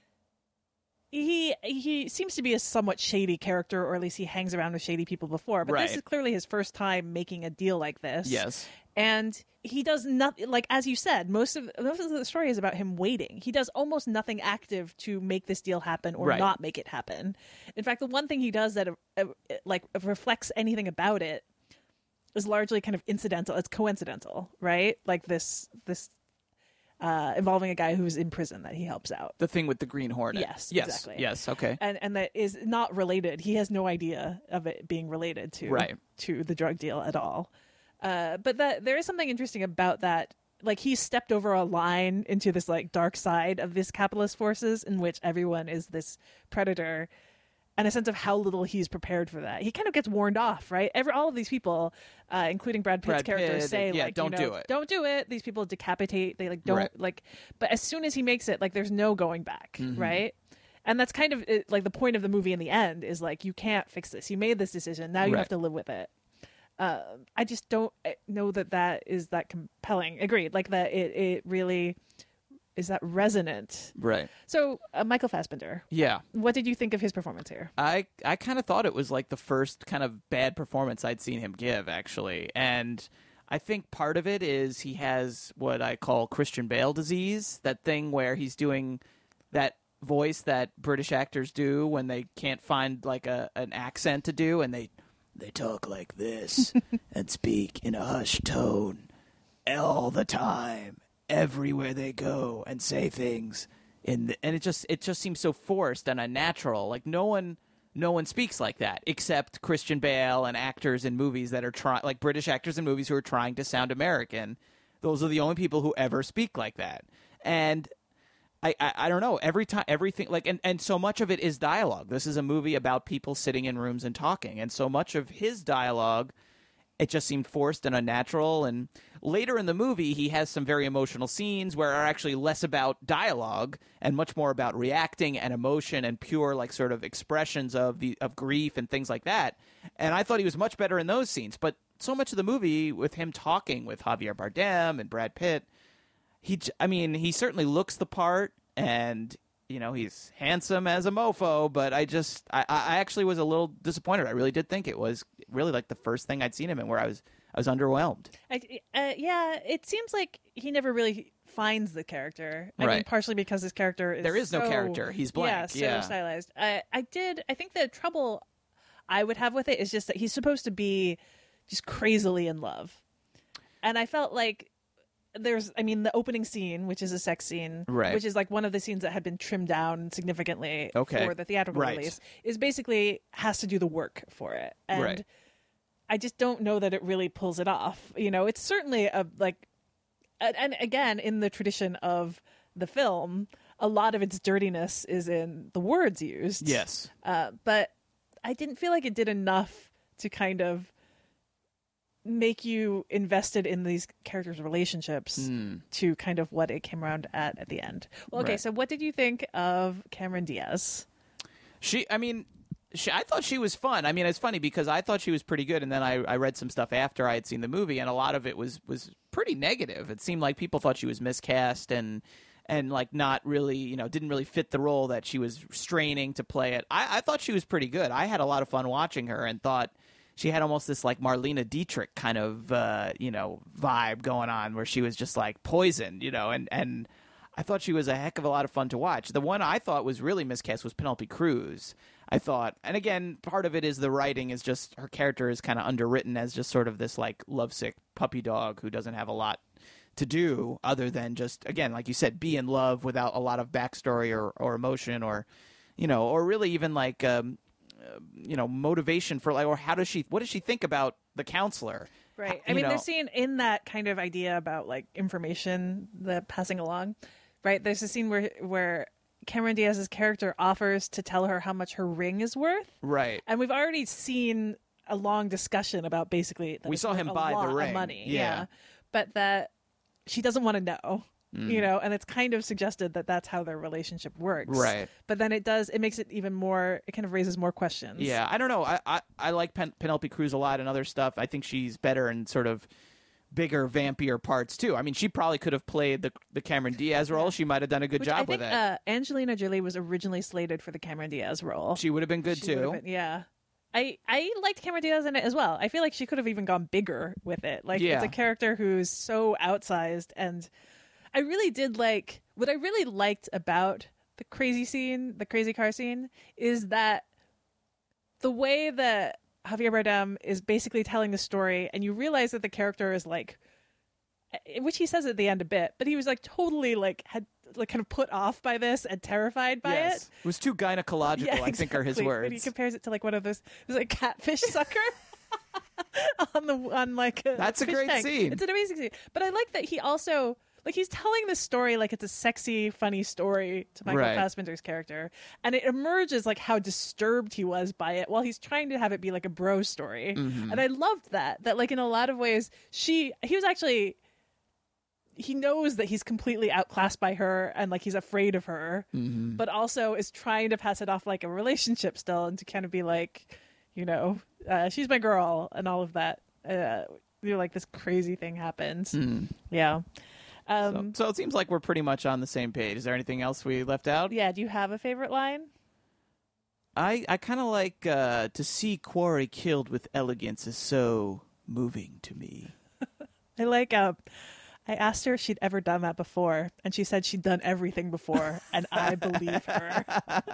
he he seems to be a somewhat shady character, or at least he hangs around with shady people before, but Right. this is clearly his first time making a deal like this. Yes. And he does nothing, like, as you said, most of, most of the story is about him waiting. He does almost nothing active to make this deal happen or Right. not make it happen. In fact, the one thing he does that, uh, like, reflects anything about it is largely kind of incidental. It's coincidental, right? Like this, this, uh, involving a guy who's in prison that he helps out. The thing with the Green Hornet. Yes, yes, exactly. Yes, okay. And and that is not related. He has no idea of it being related to Right. to the drug deal at all. Uh, but that there is something interesting about that. Like, he stepped over a line into this like dark side of this capitalist forces in which everyone is this predator, and a sense of how little he's prepared for that. He kind of gets warned off, right? Every all of these people, uh, including Brad Pitt's Brad character, Pitt, say yeah, like, don't you know, do it. don't do it. These people decapitate. They like don't Right. like. But as soon as he makes it, like, there's no going back, Mhm. right? And that's kind of it, like the point of the movie in the end is like, you can't fix this. You made this decision. Now you Right. have to live with it. Uh, I just don't know that that is that compelling. Agreed. Like that it, it really is that resonant. Right. So uh, Michael Fassbender. Yeah. What did you think of his performance here? I, I kind of thought it was like the first kind of bad performance I'd seen him give, actually. And I think part of it is he has what I call Christian Bale disease, that thing where he's doing that voice that British actors do when they can't find like a an accent to do, and they they talk like this and speak in a hushed tone all the time, everywhere they go, and say things in the, and it just it just seems so forced and unnatural. Like no one no one speaks like that except Christian Bale and actors in movies that are trying, like British actors in movies who are trying to sound American. Those are the only people who ever speak like that. And I, I, I don't know, every time, everything, like, and, and so much of it is dialogue. This is a movie about people sitting in rooms and talking, and so much of his dialogue, it just seemed forced and unnatural. And later in the movie, he has some very emotional scenes where are actually less about dialogue and much more about reacting and emotion and pure, like, sort of expressions of the of grief and things like that. And I thought he was much better in those scenes. But so much of the movie with him talking with Javier Bardem and Brad Pitt, He, I mean, he certainly looks the part, and, you know, he's handsome as a mofo, but I just, I, I actually was a little disappointed. I really did think it was really like the first thing I'd seen him in where I was, I was underwhelmed. I, uh, yeah, it seems like he never really finds the character. I mean, Right. partially because his character is There is no so- character. He's blank. Yeah, so Yeah. stylized. I, I did, I think the trouble I would have with it is just that he's supposed to be just crazily in love. And I felt like there's, I mean, the opening scene, which is a sex scene, Right. which is like one of the scenes that had been trimmed down significantly Okay. for the theatrical Right. release, is basically has to do the work for it. And Right. I just don't know that it really pulls it off. You know, it's certainly a, like, and, and again, in the tradition of the film, a lot of its dirtiness is in the words used. Yes. Uh, but I didn't feel like it did enough to kind of make you invested in these characters' relationships Mm. to kind of what it came around at at the end. Well, okay, Right. so what did you think of Cameron Diaz? She, I mean, she, I thought she was fun. I mean, it's funny because I thought she was pretty good, and then I, I read some stuff after I had seen the movie, and a lot of it was, was pretty negative. It seemed like people thought she was miscast and and like not really, you know, didn't really fit the role that she was straining to play it. I, I thought she was pretty good. I had a lot of fun watching her and thought she had almost this like Marlene Dietrich kind of, uh, you know, vibe going on where she was just like poisoned, you know, and, and I thought she was a heck of a lot of fun to watch. The one I thought was really miscast was Penelope Cruz. I thought, and again, part of it is the writing is just her character is kind of underwritten as just sort of this like lovesick puppy dog who doesn't have a lot to do other than just, again, like you said, be in love without a lot of backstory or, or emotion or, you know, or really even like, um, uh, you know, motivation for like, or how does she, what does she think about the counselor? Right. I I mean, know, they're seeing in that kind of idea about like information, the passing along, right? There's a scene where where Cameron Diaz's character offers to tell her how much her ring is worth. Right. And we've already seen a long discussion about basically that We it's saw worth him a buy the lot of ring. money. Yeah. But that she doesn't want to know. Mm. You know, and it's kind of suggested that that's how their relationship works. Right. But then it does, it makes it even more, it kind of raises more questions. Yeah, I don't know. I I, I like Pen- Penelope Cruz a lot and other stuff. I think she's better in sort of bigger, vampier parts too. I mean, she probably could have played the the Cameron Diaz role. She might have done a good Which job I think, with it. Uh, Angelina Jolie was originally slated for the Cameron Diaz role. She would have been good She would too. have been- yeah. I, I liked Cameron Diaz in it as well. I feel like she could have even gone bigger with it. Like, Yeah. it's a character who's so outsized. And I really did like, what I really liked about the crazy scene, the crazy car scene, is that the way that Javier Bardem is basically telling the story, and you realize that the character is like, which he says at the end a bit, but he was like totally like, had like kind of put off by this and terrified by yes. it. It was too gynecological, Yeah, I think are his exactly. words. When he compares it to like one of those, it was like catfish sucker on the on like a That's a fish great tank. scene. It's an amazing scene. But I like that he also like he's telling the story like it's a sexy, funny story to Michael Right. Fassbender's character, and it emerges like how disturbed he was by it while he's trying to have it be like a bro story. Mhm. And I loved that. That like in a lot of ways, she he was actually. He knows that he's completely outclassed by her and like he's afraid of her, Mhm. but also is trying to pass it off like a relationship still and to kind of be like, you know, uh, she's my girl and all of that. Uh, you know, like this crazy thing happens. Mm. Yeah. Um, so, so it seems like we're pretty much on the same page. Is there anything else we left out? yeah. Do you have a favorite line? I, I kind of like uh, to see Quarry killed with elegance is so moving to me. I like, uh, I asked her if she'd ever done that before, and she said she'd done everything before, and I believe her.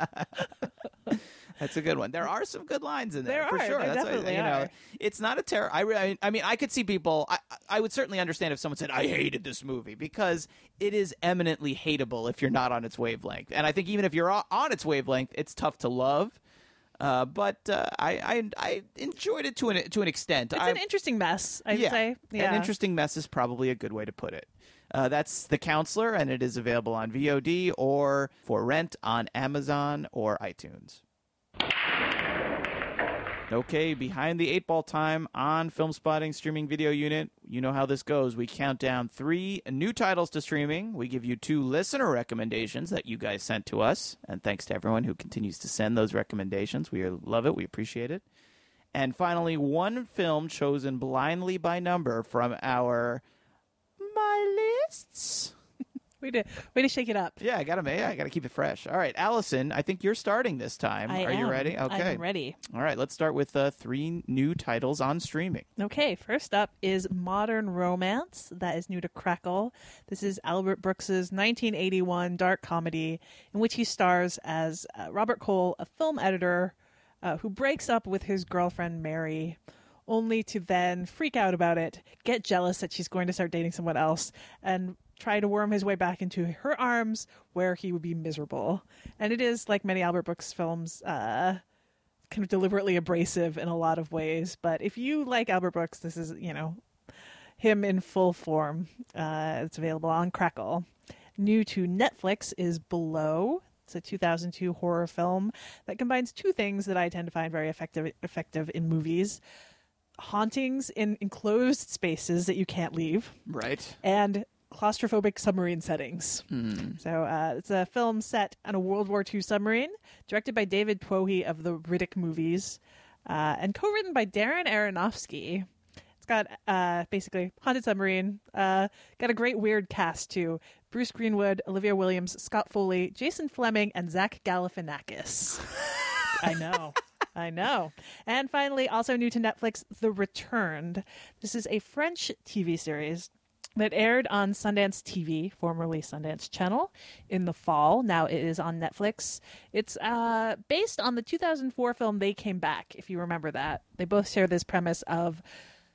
That's a good one. There are some good lines in there, There for are. sure. There That's what- definitely you know, are. it's not a terror. I, re- I mean, I could see people. I, I would certainly understand if someone said, "I hated this movie," because it is eminently hateable if you're not on its wavelength. And I think even if you're o- on its wavelength, it's tough to love. Uh, but uh, I, I I enjoyed it to an to an extent. It's I, an interesting mess, I'd yeah, say. Yeah. An interesting mess is probably a good way to put it. Uh, that's The Counselor, and it is available on V O D or for rent on Amazon or iTunes. Okay, behind the eight ball time on Film Spotting Streaming Video Unit. You know how this goes. We count down three new titles to streaming. We give you two listener recommendations that you guys sent to us. And thanks to everyone who continues to send those recommendations. We love it. We appreciate it. And finally, one film chosen blindly by number from our My Lists. Way to, way to shake it up. Yeah, I got to yeah, I got to keep it fresh. All right, Allison, I think you're starting this time. I Are you am. ready? Okay. I'm ready. All right, let's start with uh, three new titles on streaming. Okay, first up is Modern Romance. That is new to Crackle. This is Albert Brooks's nineteen eighty-one dark comedy in which he stars as uh, Robert Cole, a film editor uh, who breaks up with his girlfriend Mary, only to then freak out about it, get jealous that she's going to start dating someone else, and try to worm his way back into her arms where he would be miserable. And it is, like many Albert Brooks films, uh, kind of deliberately abrasive in a lot of ways. But if you like Albert Brooks, this is, you know, him in full form. Uh, it's available on Crackle. New to Netflix is Below. It's a two thousand two horror film that combines two things that I tend to find very effective effective in movies. Hauntings in enclosed spaces that you can't leave. Right. And claustrophobic submarine settings. Mm. So uh, it's a film set on a World War Two submarine, directed by David Twohy of the Riddick movies, uh, and co-written by Darren Aronofsky. It's got uh, basically haunted submarine. Uh, got a great weird cast too: Bruce Greenwood, Olivia Williams, Scott Foley, Jason Fleming, and Zach Galifianakis. I know. I know. And finally, also new to Netflix, The Returned. This is a French T V series that aired on Sundance T V, formerly Sundance Channel, in the fall. Now it is on Netflix. It's uh, based on the two thousand four film They Came Back, if you remember that. They both share this premise of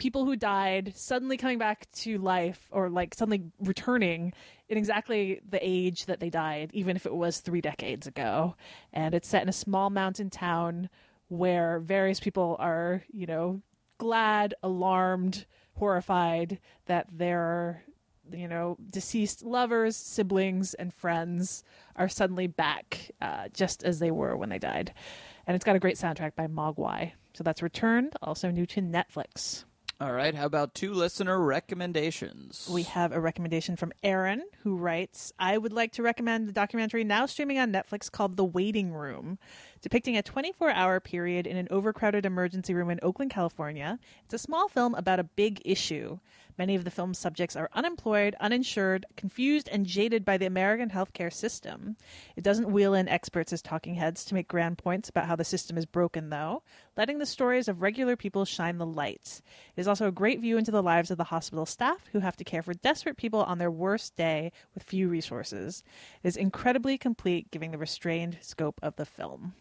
people who died suddenly coming back to life, or like suddenly returning in exactly the age that they died, even if it was three decades ago. And it's set in a small mountain town where various people are, you know, glad, alarmed, horrified that their, you know, deceased lovers, siblings, and friends are suddenly back, uh, just as they were when they died. And it's got a great soundtrack by Mogwai. So that's Returned, also new to Netflix. All right, how about two listener recommendations? We have a recommendation from Aaron, who writes, I would like to recommend the documentary now streaming on Netflix called The Waiting Room, depicting a twenty-four hour period in an overcrowded emergency room in Oakland, California. It's a small film about a big issue. Many of the film's subjects are unemployed, uninsured, confused, and jaded by the American healthcare system. It doesn't wheel in experts as talking heads to make grand points about how the system is broken, though, letting the stories of regular people shine the light. It is also a great view into the lives of the hospital staff who have to care for desperate people on their worst day with few resources. It is incredibly complete, giving the restrained scope of the film.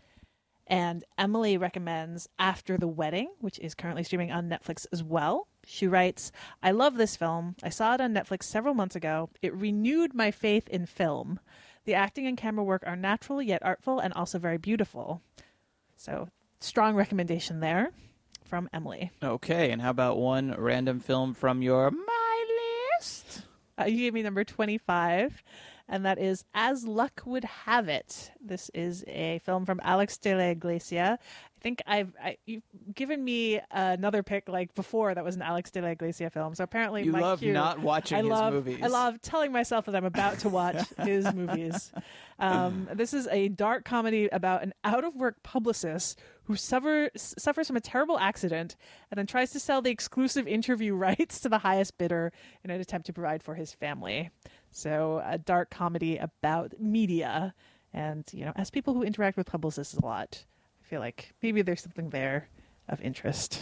And Emily recommends After the Wedding, which is currently streaming on Netflix as well. She writes, I love this film. I saw it on Netflix several months ago. It renewed my faith in film. The acting and camera work are natural yet artful and also very beautiful. So, strong recommendation there from Emily. Okay, and how about one random film from your My List? Uh, you gave me number twenty-five. And that is As Luck Would Have It. This is a film from Alex de la Iglesia. I think I've I, you've given me another pick like before that was an Alex de la Iglesia film. So apparently, you my love cue, not watching I his love, movies. I love telling myself that I'm about to watch his movies. Um, this is a dark comedy about an out-of-work publicist who suffer, suffers from a terrible accident and then tries to sell the exclusive interview rights to the highest bidder in an attempt to provide for his family. So a dark comedy about media. And, you know, as people who interact with publicists a lot, I feel like maybe there's something there of interest.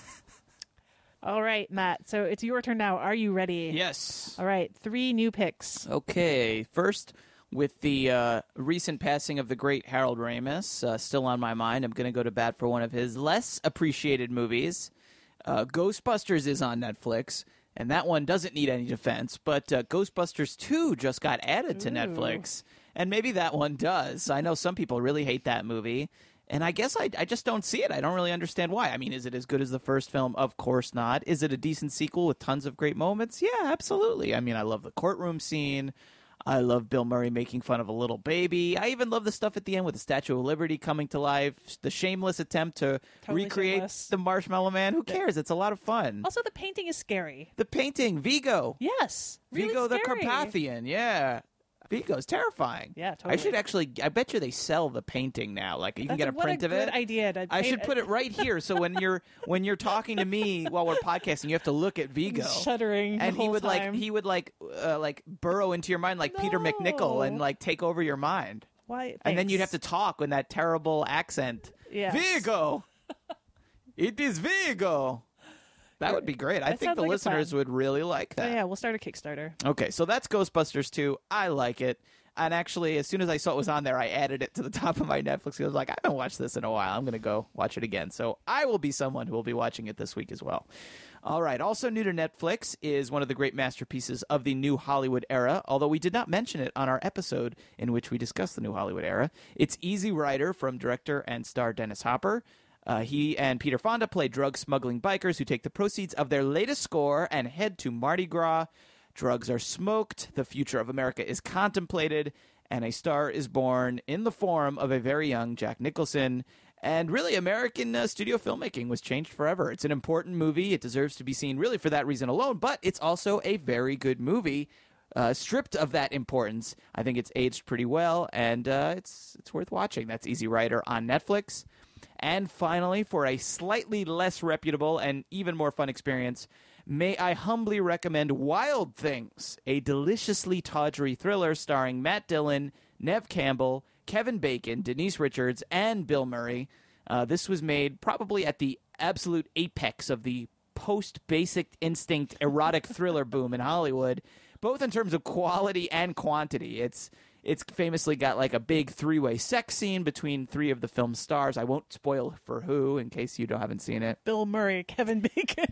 All right, Matt. So it's your turn now. Are you ready? Yes. All right. Three new picks. Okay. First, with the uh, recent passing of the great Harold Ramis, uh, still on my mind, I'm going to go to bat for one of his less appreciated movies. Uh, Ghostbusters is on Netflix. And that one doesn't need any defense, but uh, Ghostbusters two just got added to Ooh. Netflix. And maybe that one does. I know some people really hate that movie. And I guess I, I just don't see it. I don't really understand why. I mean, is it as good as the first film? Of course not. Is it a decent sequel with tons of great moments? Yeah, absolutely. I mean, I love the courtroom scene. I love Bill Murray making fun of a little baby. I even love the stuff at the end with the Statue of Liberty coming to life. The shameless attempt to Totally recreate shameless. the Marshmallow Man. Who cares? It's a lot of fun. Also, the painting is scary. The painting, Vigo. Yes. Really Vigo the scary. Carpathian, yeah. Vigo's terrifying. Yeah, totally. I should actually, I bet you they sell the painting now. Like, you can That's get a what print a of good it. idea to I paint should it. put it right here, so when you're when you're talking to me while we're podcasting, you have to look at Vigo. Shuddering the and he whole would time. like he would like uh, like burrow into your mind like Peter McNichol and like take over your mind. Why? And then you'd have Thanks. to talk in that terrible accent. Yes. Vigo. It is Vigo. That would be great. I That think sounds the like a listeners plan. would really like Oh, that. yeah, we'll start a Kickstarter. Okay, so that's Ghostbusters two. I like it. And actually, as soon as I saw it was on there, I added it to the top of my Netflix. I was like, I haven't watched this in a while. I'm going to go watch it again. So I will be someone who will be watching it this week as well. All right. Also new to Netflix is one of the great masterpieces of the New Hollywood era, although we did not mention it on our episode in which we discussed the New Hollywood era. It's Easy Rider from director and star Dennis Hopper. Uh, he and Peter Fonda play drug-smuggling bikers who take the proceeds of their latest score and head to Mardi Gras. Drugs are smoked, the future of America is contemplated, and a star is born in the form of a very young Jack Nicholson. And really, American uh, studio filmmaking was changed forever. It's an important movie. It deserves to be seen really for that reason alone, but it's also a very good movie. Uh, stripped of that importance, I think it's aged pretty well, and uh, it's it's worth watching. That's Easy Rider on Netflix. And finally, for a slightly less reputable and even more fun experience, may I humbly recommend Wild Things, a deliciously tawdry thriller starring Matt Dillon, Neve Campbell, Kevin Bacon, Denise Richards, and Bill Murray. Uh, this was made probably at the absolute apex of the post-Basic Instinct erotic thriller boom in Hollywood, both in terms of quality and quantity. It's It's famously got like a big three-way sex scene between three of the film's stars. I won't spoil for who in case you don't haven't seen it. Bill Murray, Kevin Bacon.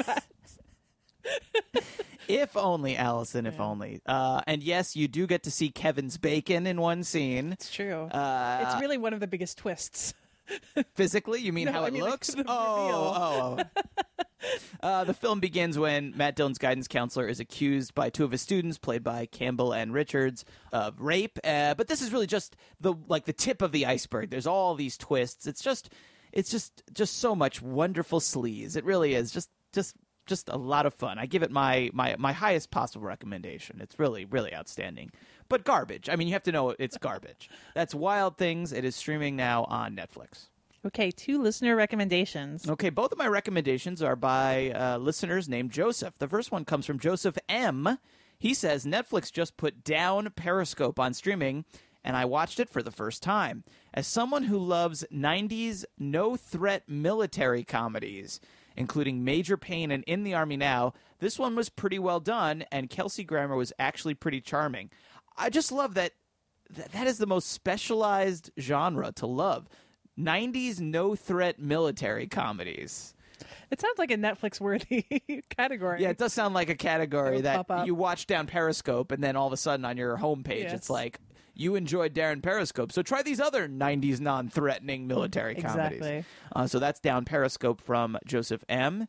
If only, Allison, if yeah. only. Uh, and yes, you do get to see Kevin's bacon in one scene. It's true. Uh, it's really one of the biggest twists. Physically? You mean no, how I it mean, looks? Like, oh, oh, oh. uh, the film begins when Matt Dillon's guidance counselor is accused by two of his students, played by Campbell and Richards, of rape. Uh, but this is really just the like the tip of the iceberg. There's all these twists. It's just, it's just, just so much wonderful sleaze. It really is. Just, just. Just a lot of fun. I give it my, my, my highest possible recommendation. It's really, really outstanding. But garbage. I mean, you have to know it's garbage. That's Wild Things. It is streaming now on Netflix. Okay, two listener recommendations. Okay, both of my recommendations are by uh, listeners named Joseph. The first one comes from Joseph M. He says, Netflix just put down Periscope on streaming, and I watched it for the first time. As someone who loves nineties no-threat military comedies, including Major Payne and In the Army Now, this one was pretty well done, and Kelsey Grammer was actually pretty charming. I just love that th- that is the most specialized genre to love. nineties no-threat military comedies. It sounds like a Netflix-worthy category. Yeah, it does sound like a category It'll that you watch down Periscope, and then all of a sudden on your homepage, yes. it's like, you enjoyed Darren Periscope, so try these other nineties non-threatening military comedies. Exactly. Uh, so that's down Periscope from Joseph M.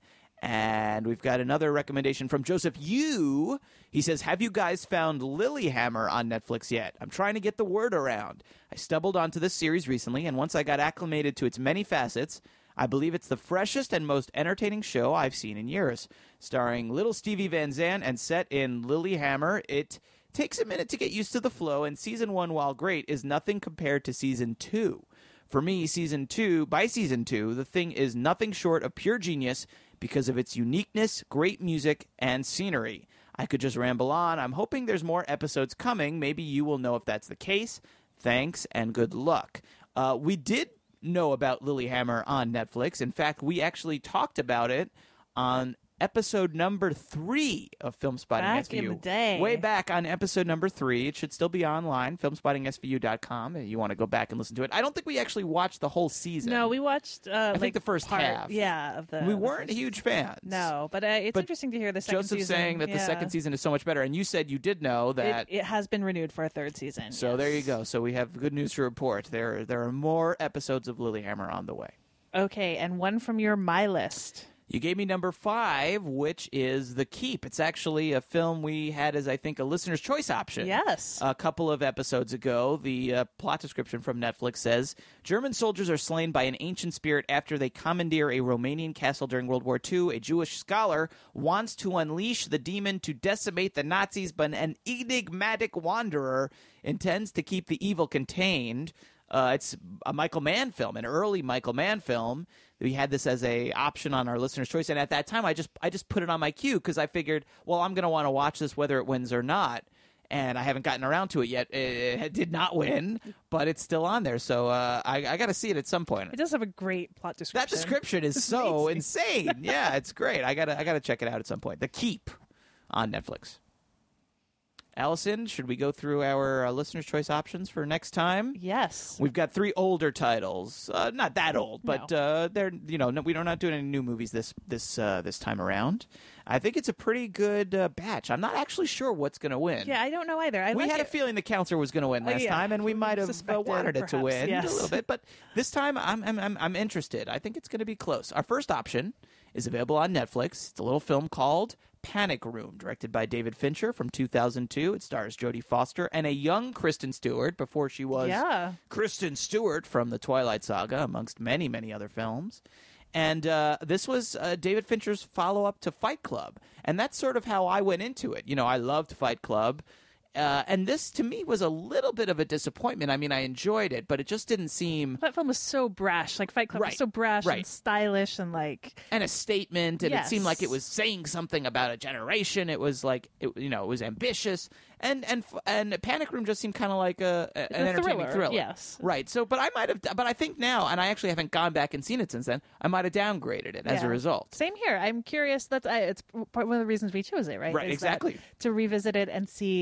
And we've got another recommendation from Joseph U. He says, have you guys found Lilyhammer on Netflix yet? I'm trying to get the word around. I stumbled onto this series recently, and once I got acclimated to its many facets, I believe it's the freshest and most entertaining show I've seen in years. Starring little Stevie Van Zandt and set in Lilyhammer, it takes a minute to get used to the flow, and season one, while great, is nothing compared to season two. For me, season two, by season two, the thing is nothing short of pure genius because of its uniqueness, great music, and scenery. I could just ramble on. I'm hoping there's more episodes coming. Maybe you will know if that's the case. Thanks, and good luck. Uh, we did know about Lilyhammer on Netflix. In fact, we actually talked about it on episode number three of Film Spotting back S V U. In the day. Way back on episode number three. It should still be online, film spotting S V U dot com. If you want to go back and listen to it. I don't think we actually watched the whole season. No, we watched. Uh, I like think the first part, half. Yeah, of the. We the weren't first... huge fans. No, but uh, it's but interesting to hear the second Joseph season. saying that yeah. the second season is so much better, and you said you did know that it, it has been renewed for a third season. So yes. there you go. So we have good news to report. There, there are more episodes of Lilyhammer on the way. Okay, and one from your My List. You gave me number five, which is The Keep. It's actually a film we had as, I think, a listener's choice option. Yes. A couple of episodes ago. The uh, plot description from Netflix says, German soldiers are slain by an ancient spirit after they commandeer a Romanian castle during World War Two. A Jewish scholar wants to unleash the demon to decimate the Nazis, but an enigmatic wanderer intends to keep the evil contained. Uh, it's a Michael Mann film, an early Michael Mann film. We had this as a option on our listener's choice, and at that time, I just I just put it on my queue because I figured, well, I'm going to want to watch this whether it wins or not, and I haven't gotten around to it yet. It, it did not win, but it's still on there, so uh, I, I got to see it at some point. It does have a great plot description. That description is so insane. Yeah, it's great. I gotta I gotta check it out at some point. The Keep on Netflix. Allison, should we go through our uh, listener's choice options for next time? Yes. We've got three older titles. Uh, not that old, but no. uh, they're you know no, we are not doing any new movies this this uh, this time around. I think it's a pretty good uh, batch. I'm not actually sure what's going to win. Yeah, I don't know either. I we like had it. a feeling the counselor was going to win last uh, yeah. time, and we might have uh, wanted perhaps, it to win yes. a little bit. But this time, I'm I'm I'm, I'm interested. I think it's going to be close. Our first option is available on Netflix. It's a little film called Panic Room, directed by David Fincher from two thousand two. It stars Jodie Foster and a young Kristen Stewart before she was yeah. Kristen Stewart from the Twilight Saga, amongst many, many other films. And uh, this was uh, David Fincher's follow-up to Fight Club. And that's sort of how I went into it. You know, I loved Fight Club. Uh, and this, to me, was a little bit of a disappointment. I mean, I enjoyed it, but it just didn't seem... That film was so brash. Like, Fight Club right. was so brash right. and stylish and, like... And a statement, and yes. it seemed like it was saying something about a generation. It was like, it, you know, it was ambitious. And and and Panic Room just seemed kind of like a, a an a entertaining thriller, thriller. yes. Right. So, but I might have... But I think now, and I actually haven't gone back and seen it since then, I might have downgraded it as yeah. a result. Same here. I'm curious. That's I, it's part one of the reasons we chose it, right? Right, Is exactly. To revisit it and see, know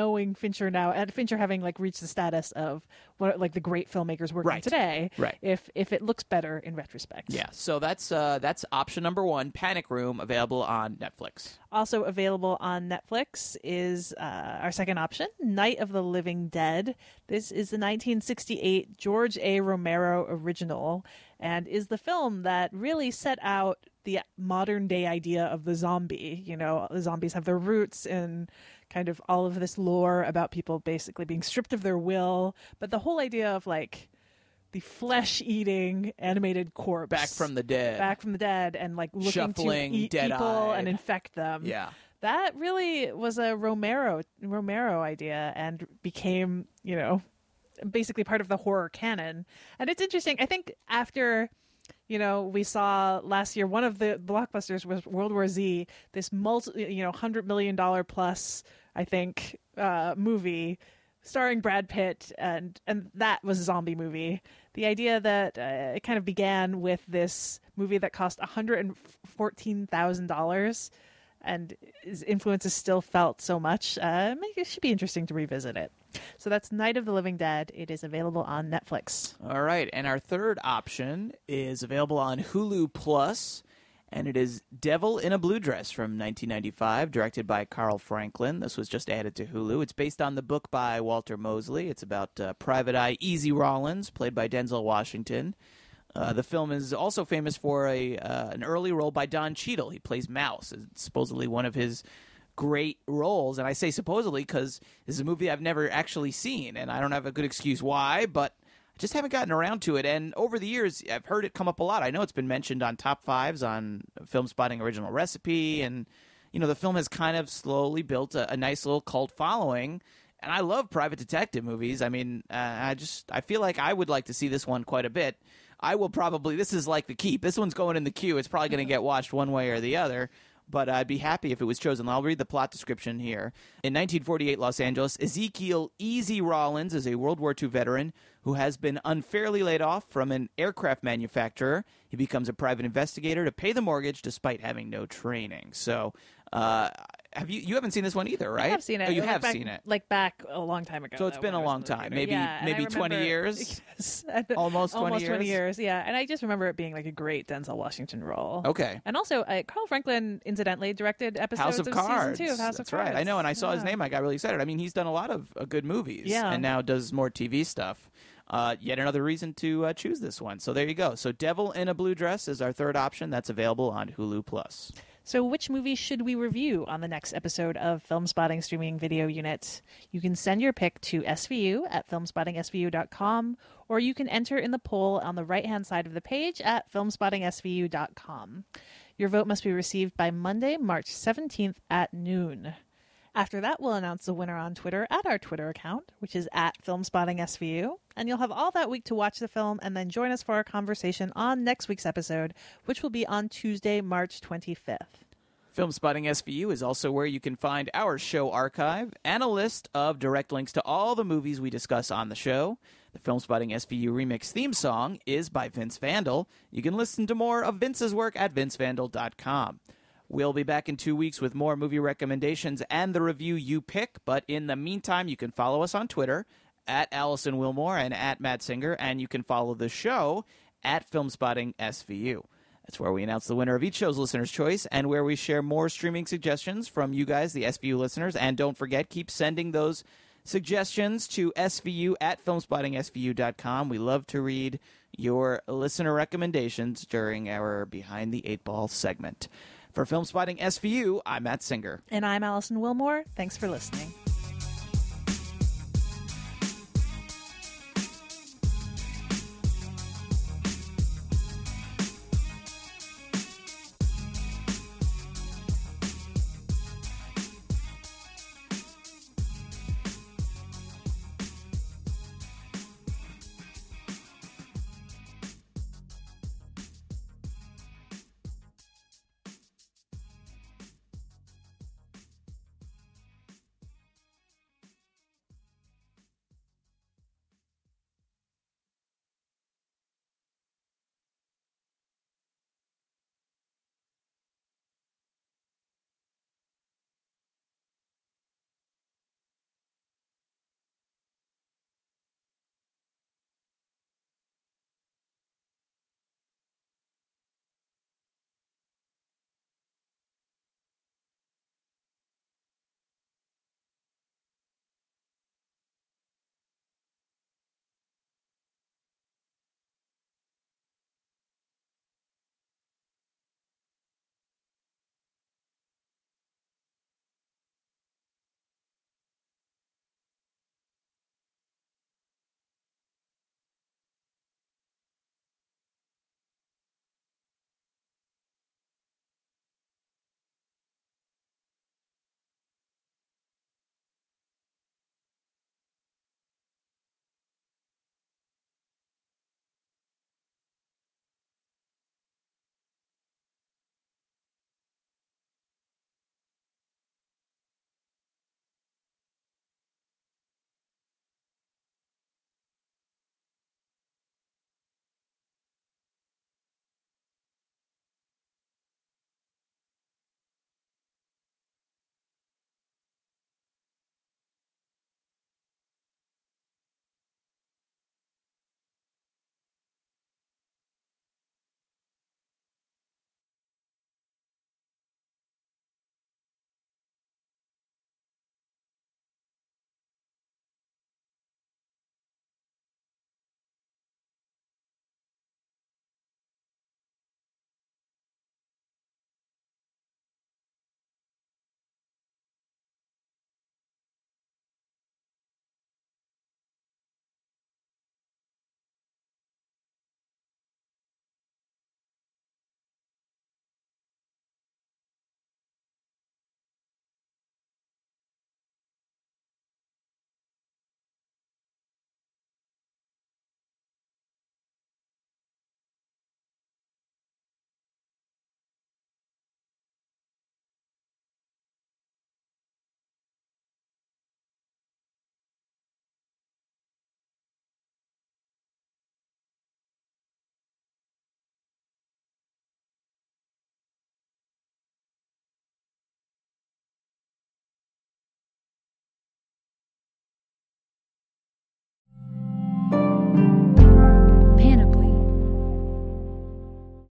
knowing Fincher now, and Fincher having like reached the status of what like the great filmmakers working Right. today, Right. if if it looks better in retrospect. Yeah, so that's uh, that's option number one, Panic Room, available on Netflix. Also available on Netflix is uh, our second option, Night of the Living Dead. This is the nineteen sixty-eight George A. Romero original, and is the film that really set out the modern day idea of the zombie. You know, the zombies have their roots in kind of all of this lore about people basically being stripped of their will, but the whole idea of like the flesh-eating animated corpse Back from the dead. back from the dead, and like looking Shuffling, to eat people dead-eyed. and infect them. Yeah. That really was a Romero Romero idea and became, you know, basically part of the horror canon. And it's interesting. I think after, you know, we saw last year, one of the blockbusters was World War Z, this multi, you know, hundred million dollar plus, I think, uh, movie starring Brad Pitt, and and that was a zombie movie. The idea that uh, it kind of began with this movie that cost one hundred fourteen thousand dollars, and his influence is still felt so much. Uh, it should be interesting to revisit it. So that's Night of the Living Dead. It is available on Netflix. All right, and our third option is available on Hulu Plus, and it is Devil in a Blue Dress from nineteen ninety-five, directed by Carl Franklin. This was just added to Hulu. It's based on the book by Walter Mosley. It's about uh, Private Eye Easy Rawlins, played by Denzel Washington. Uh, the film is also famous for a uh, an early role by Don Cheadle. He plays Mouse. It's supposedly one of his great roles, and I say supposedly because this is a movie I've never actually seen, and I don't have a good excuse why, but I just haven't gotten around to it. And over the years, I've heard it come up a lot. I know it's been mentioned on top fives on Film Spotting Original Recipe, and you know the film has kind of slowly built a, a nice little cult following. And I love private detective movies. I mean, uh, I just I feel like I would like to see this one quite a bit. I will probably, this is like The Keep. This one's going in the queue. It's probably going to get watched one way or the other, but I'd be happy if it was chosen. I'll read the plot description here. In nineteen forty-eight Los Angeles, Ezekiel Easy Rawlins is a World War Two veteran who has been unfairly laid off from an aircraft manufacturer. He becomes a private investigator to pay the mortgage despite having no training. So, uh, have you you haven't seen this one either, right? I have seen it. Oh, you like have back, seen it. Like back a long time ago. So it's though, been when a I was long in the time. theater. Maybe yeah, and I maybe twenty remember- years. Yes. Almost twenty Almost years. twenty years, yeah. And I just remember it being like a great Denzel Washington role. Okay. And also, uh, Carl Franklin, incidentally, directed episodes House of, Cards. season two of House That's of Cards. right. I know, and I saw his Yeah. name. I got really excited. I mean, he's done a lot of uh, good movies, Yeah. and now does more T V stuff. Uh, yet another reason to uh, choose this one. So there you go. So Devil in a Blue Dress is our third option. That's available on Hulu Plus. So which movie should we review on the next episode of Film Spotting Streaming Video Unit? You can send your pick to S V U at film spotting S V U dot com, or you can enter in the poll on the right-hand side of the page at film spotting S V U dot com. Your vote must be received by Monday, March seventeenth at noon. After that, we'll announce the winner on Twitter at our Twitter account, which is at FilmSpottingSVU. And you'll have all that week to watch the film and then join us for our conversation on next week's episode, which will be on Tuesday, March twenty-fifth. Film Spotting S V U is also where you can find our show archive and a list of direct links to all the movies we discuss on the show. The Film Spotting S V U remix theme song is by Vince Vandal. You can listen to more of Vince's work at vince vandal dot com. We'll be back in two weeks with more movie recommendations and the review you pick, but in the meantime, you can follow us on Twitter at Allison Wilmore and at Matt Singer, and you can follow the show at Film Spotting S V U. That's where we announce the winner of each show's listener's choice and where we share more streaming suggestions from you guys, the S V U listeners. And don't forget, keep sending those suggestions to S V U at film spotting S V U dot com. We love to read your listener recommendations during our Behind the Eight Ball segment. For Film Spotting S V U, I'm Matt Singer. And I'm Allison Wilmore. Thanks for listening.